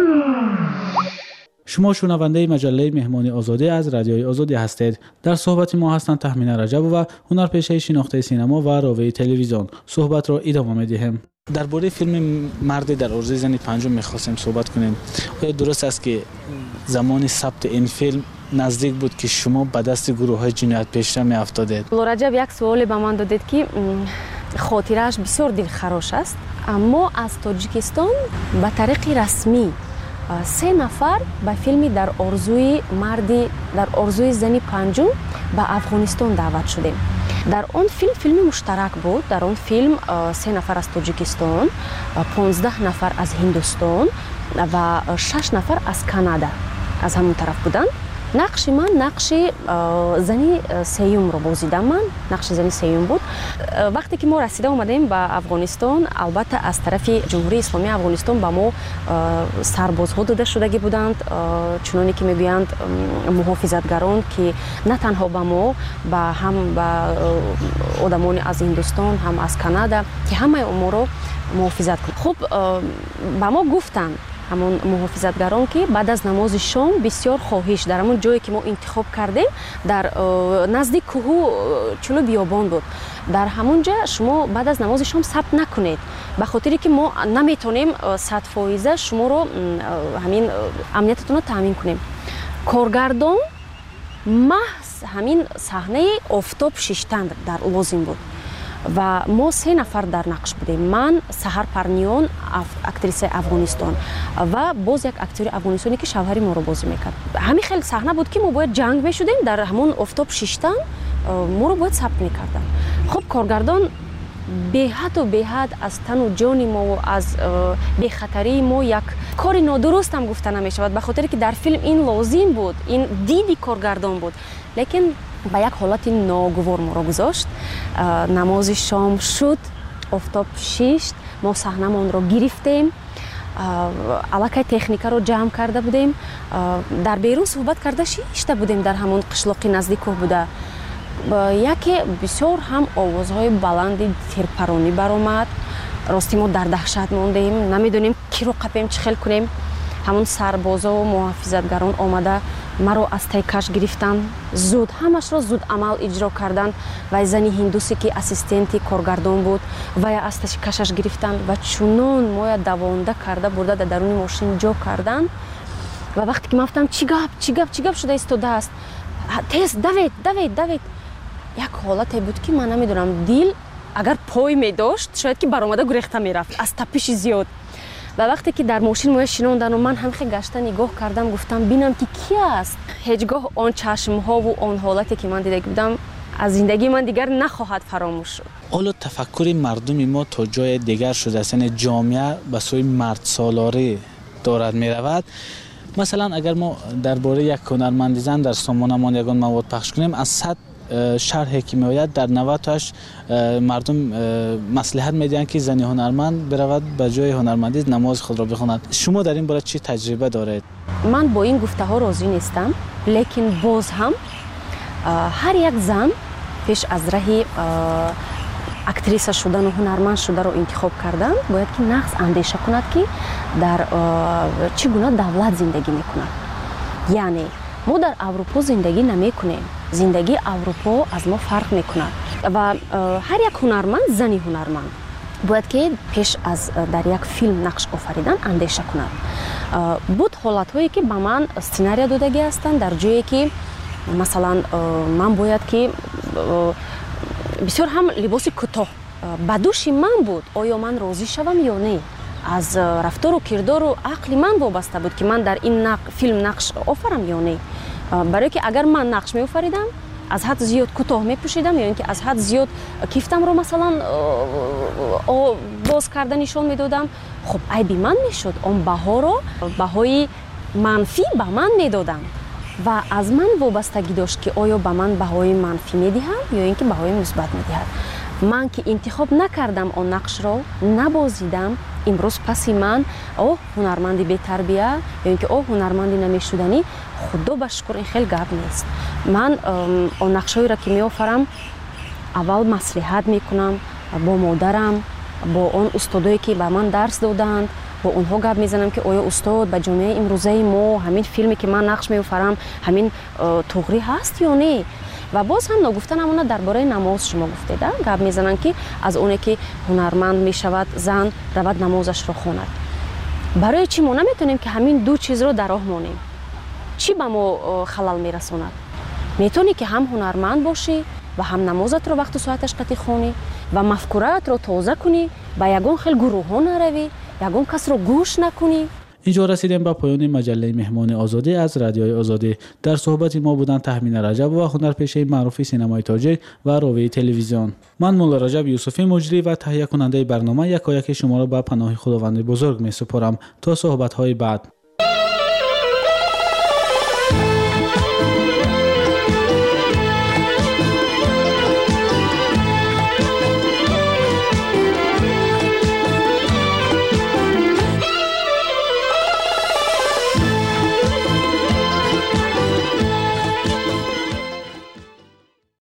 شما شنونده مجله مهمانی آزادی از رادیوی آزادی هستید. در صحبت ما هستند تهمینه رجبو و هنرپیشه شناخته سینما و راوی تلویزیون. صحبت را ادامه می‌دهیم. درباره فیلم مرد در عرضه زن پنجم می‌خواستیم صحبت کنیم. آیا درست است که زمان ثبت این فیلم نزدیک بود که شما به دست گروه‌های جنایت پیشه می‌افتادید؟ رجب یک سوالی به من دادید که خاطرش بسیار دلخراش است. اما از تاجیکستان به طریق رسمی سه نفر به فیلمی در آرزوی مردی در آرزوی زنی پنجم به افغانستان دعوت شدیم. در آن فیلم فیلمی مشترک بود. در آن فیلم سه نفر از تاجیکستان، پانزده نفر از هندوستان و شش نفر از کانادا از همون طرف بودند. نقش من نقش زنی سیوم رو بازیدم. من نقش زنی سیوم بود. وقتی که ما رسیده اومدیم به افغانستان، البته از طرف جمهوری اسلامی افغانستان به ما سربازها داده شدگی بودند، چنانی که میگویند محافظتگران که نه تنها به ما، به هم به آدمان از هندوستان هم از کانادا که همه ما رو محافظت کنند. خب به ما گفتند همون محافظتگران که بعد از نماز شام بسیار خواهش در همون جایی که ما انتخاب کردیم در نزدیک کوه چلو بیابان بود، در همونجا شما بعد از نماز شام ثبت نکنید، به خاطری که ما نمیتونیم صد فایزه شما رو همین امنیتتون رو تامین کنیم. کارگردان محض همین صحنه آفتاب شیشتن در لازم بود و ما سه نفر در نقش بودیم. من سحر پرنیان اکتریس افغانستان و باز یک اکتور افغانستانی که شوهر ما رو بازی میکرد. همین خیلی صحنه بود که ما باید جنگ میشدیم، در همون آفتاب شیشتن ما رو باید ثبت میکردن. خب کارگردان به حد و به حد از تن و جان ما و از به خطری ما یک کار نادرست هم گفته نمیشود، به خاطر که در فیلم این لازم بود، این دیدی کارگردان بود. لیکن با یک حالت ناگوار ما رو گذاشت. نماز شام شد، آفتاب شیشت، ما صحنه‌مان رو گرفتیم، علاقه تکنیکا رو جمع کرده بودیم، در بیرون صحبت کرده شیشته بودیم، در همون قشلاق نزدیک کوه بوده. یکی بسیار هم آوازهای بلند تیرپرانی برآمد. راستی ما در دهشت موندیم، نمیدونیم کی رو قپیم چه خیل کنیم. همون سربازا و محافظتگران آمده ما رو از تیکش گرفتن، زود همش رو زود عمل اجرا کردن و زنی هندوسی که اسیستنتی کارگردان بود و از تیکشش گرفتن و چونون ما دوانده کرده برده در درون ماشین جا کردن و وقتی که ما گفتم چی گپ چی گپ چی گپ شده ایستاده است، تیز دوید دوید دوید. یک حالتی بود که من نمیدونم دل اگر پای می داشت شاید که برآمده گریخته میرفت از تپش زیاد. و وقتی که در ماشین ما شنوندن و من هم خیلی گشته نگاه کردم، گفتم ببینم که کی است. هیچگاه آن چشم ها و آن حالتی که من دیده بودم از زندگی من دیگر نخواهد فراموش شد. حالا تفکر مردم ما تا جای دیگر شده است، یعنی جامعه به سوی مرد سالاری دارد می رود. مثلا اگر ما درباره یک هنرمند زن در سامانمان یگان مواد پخش کنیم، از صد شرحی که میآید در نود تاش مردم مصلحت میدن که زنی هنرمند برود به جای هنرمندی نماز خود را بخواند. شما در این باره چی تجربه دارید؟ من با این گفته ها راضی نیستم، لیکن باز هم هر یک زن پیش از راه اکتریس شدن و هنرمند شدن رو انتخاب کردن باید که نقص اندیشه کند که در چگونه دولت زندگی میکند. یعنی ما در اروپا زندگی نمی کنیم، زندگی اروپا از ما فرق می کند و هر یک هنرمند زنی هنرمند باید که پیش از در یک فیلم نقش آفریدن اندیشه کند. بود حالت هایی که به من سیناریا دادگی هستند در جایی که مثلا من باید که بسیار هم لباس کوتاه به دوش من بود، آیا من راضی شوم یا نه. از رفتار و کردار و عقل من وابسته بود که من در این نق... فیلم نقش آفرم یا نه. برای که اگر من نقش می آفریدم از حد زیاد کوتاه می پوشیدم یا اینکه از حد زیاد کیفتم رو مثلا باز کرده نشان می دادم، خب عیبی من می شد. اون بها رو بهای منفی به من می دادم و از من وابستگی داشت که آیا به من بهای منفی می دهم یا اینکه بهای مثبت می دهد. من که انتخاب نکردم اون نقش رو نبازیدم، امروز پسی من اوه هنرمندی بی تربیه یا اینکه اوه هنرمندی نمیشدنی، خدا بشکر این خیلی گپ نیست. من اون نقشایی را که می آفرم аввал маслиҳат мекунам бо модарам, бо он устодое ки ба ман дарс доданд, бо онҳо гап мезанам ки оё устод ба ҷомеаи имрӯзаи мо ҳамин филме ки ман нақш меофарам ҳамин туғрӣ ҳаст ё не. ва боз ҳам ногуфта намуна дар бораи намоз шумо гуфтеда, гап мезананд ки аз оне ки ҳунарманд мешавад зан равад намозашро хонад. барои чӣ мо наметонем ки ҳамин ду чизро дар роҳ монем? чӣ ба мо халал мерасонад? метавонӣ ки ҳам ҳунарманд бошӣ ва ҳам намозатро вақту соаташ қатӣ хонӣ ва мафкураатро тоза кунӣ, ба ягон хел гурӯҳҳо наравӣ, ягон касро гӯш накунӣ. اینجا رسیدیم به پایان مجله مهمان آزادی از رادیوی آزادی. در صحبت ما بودند تهمین رجب و هنرپیشه معروف سینمای تاجیک و راوی تلویزیون. من مولا رجب یوسفی مجری و تهیه کننده برنامه یکایک شما را به پناه خداوند بزرگ می سپارم تا صحبت های بعد.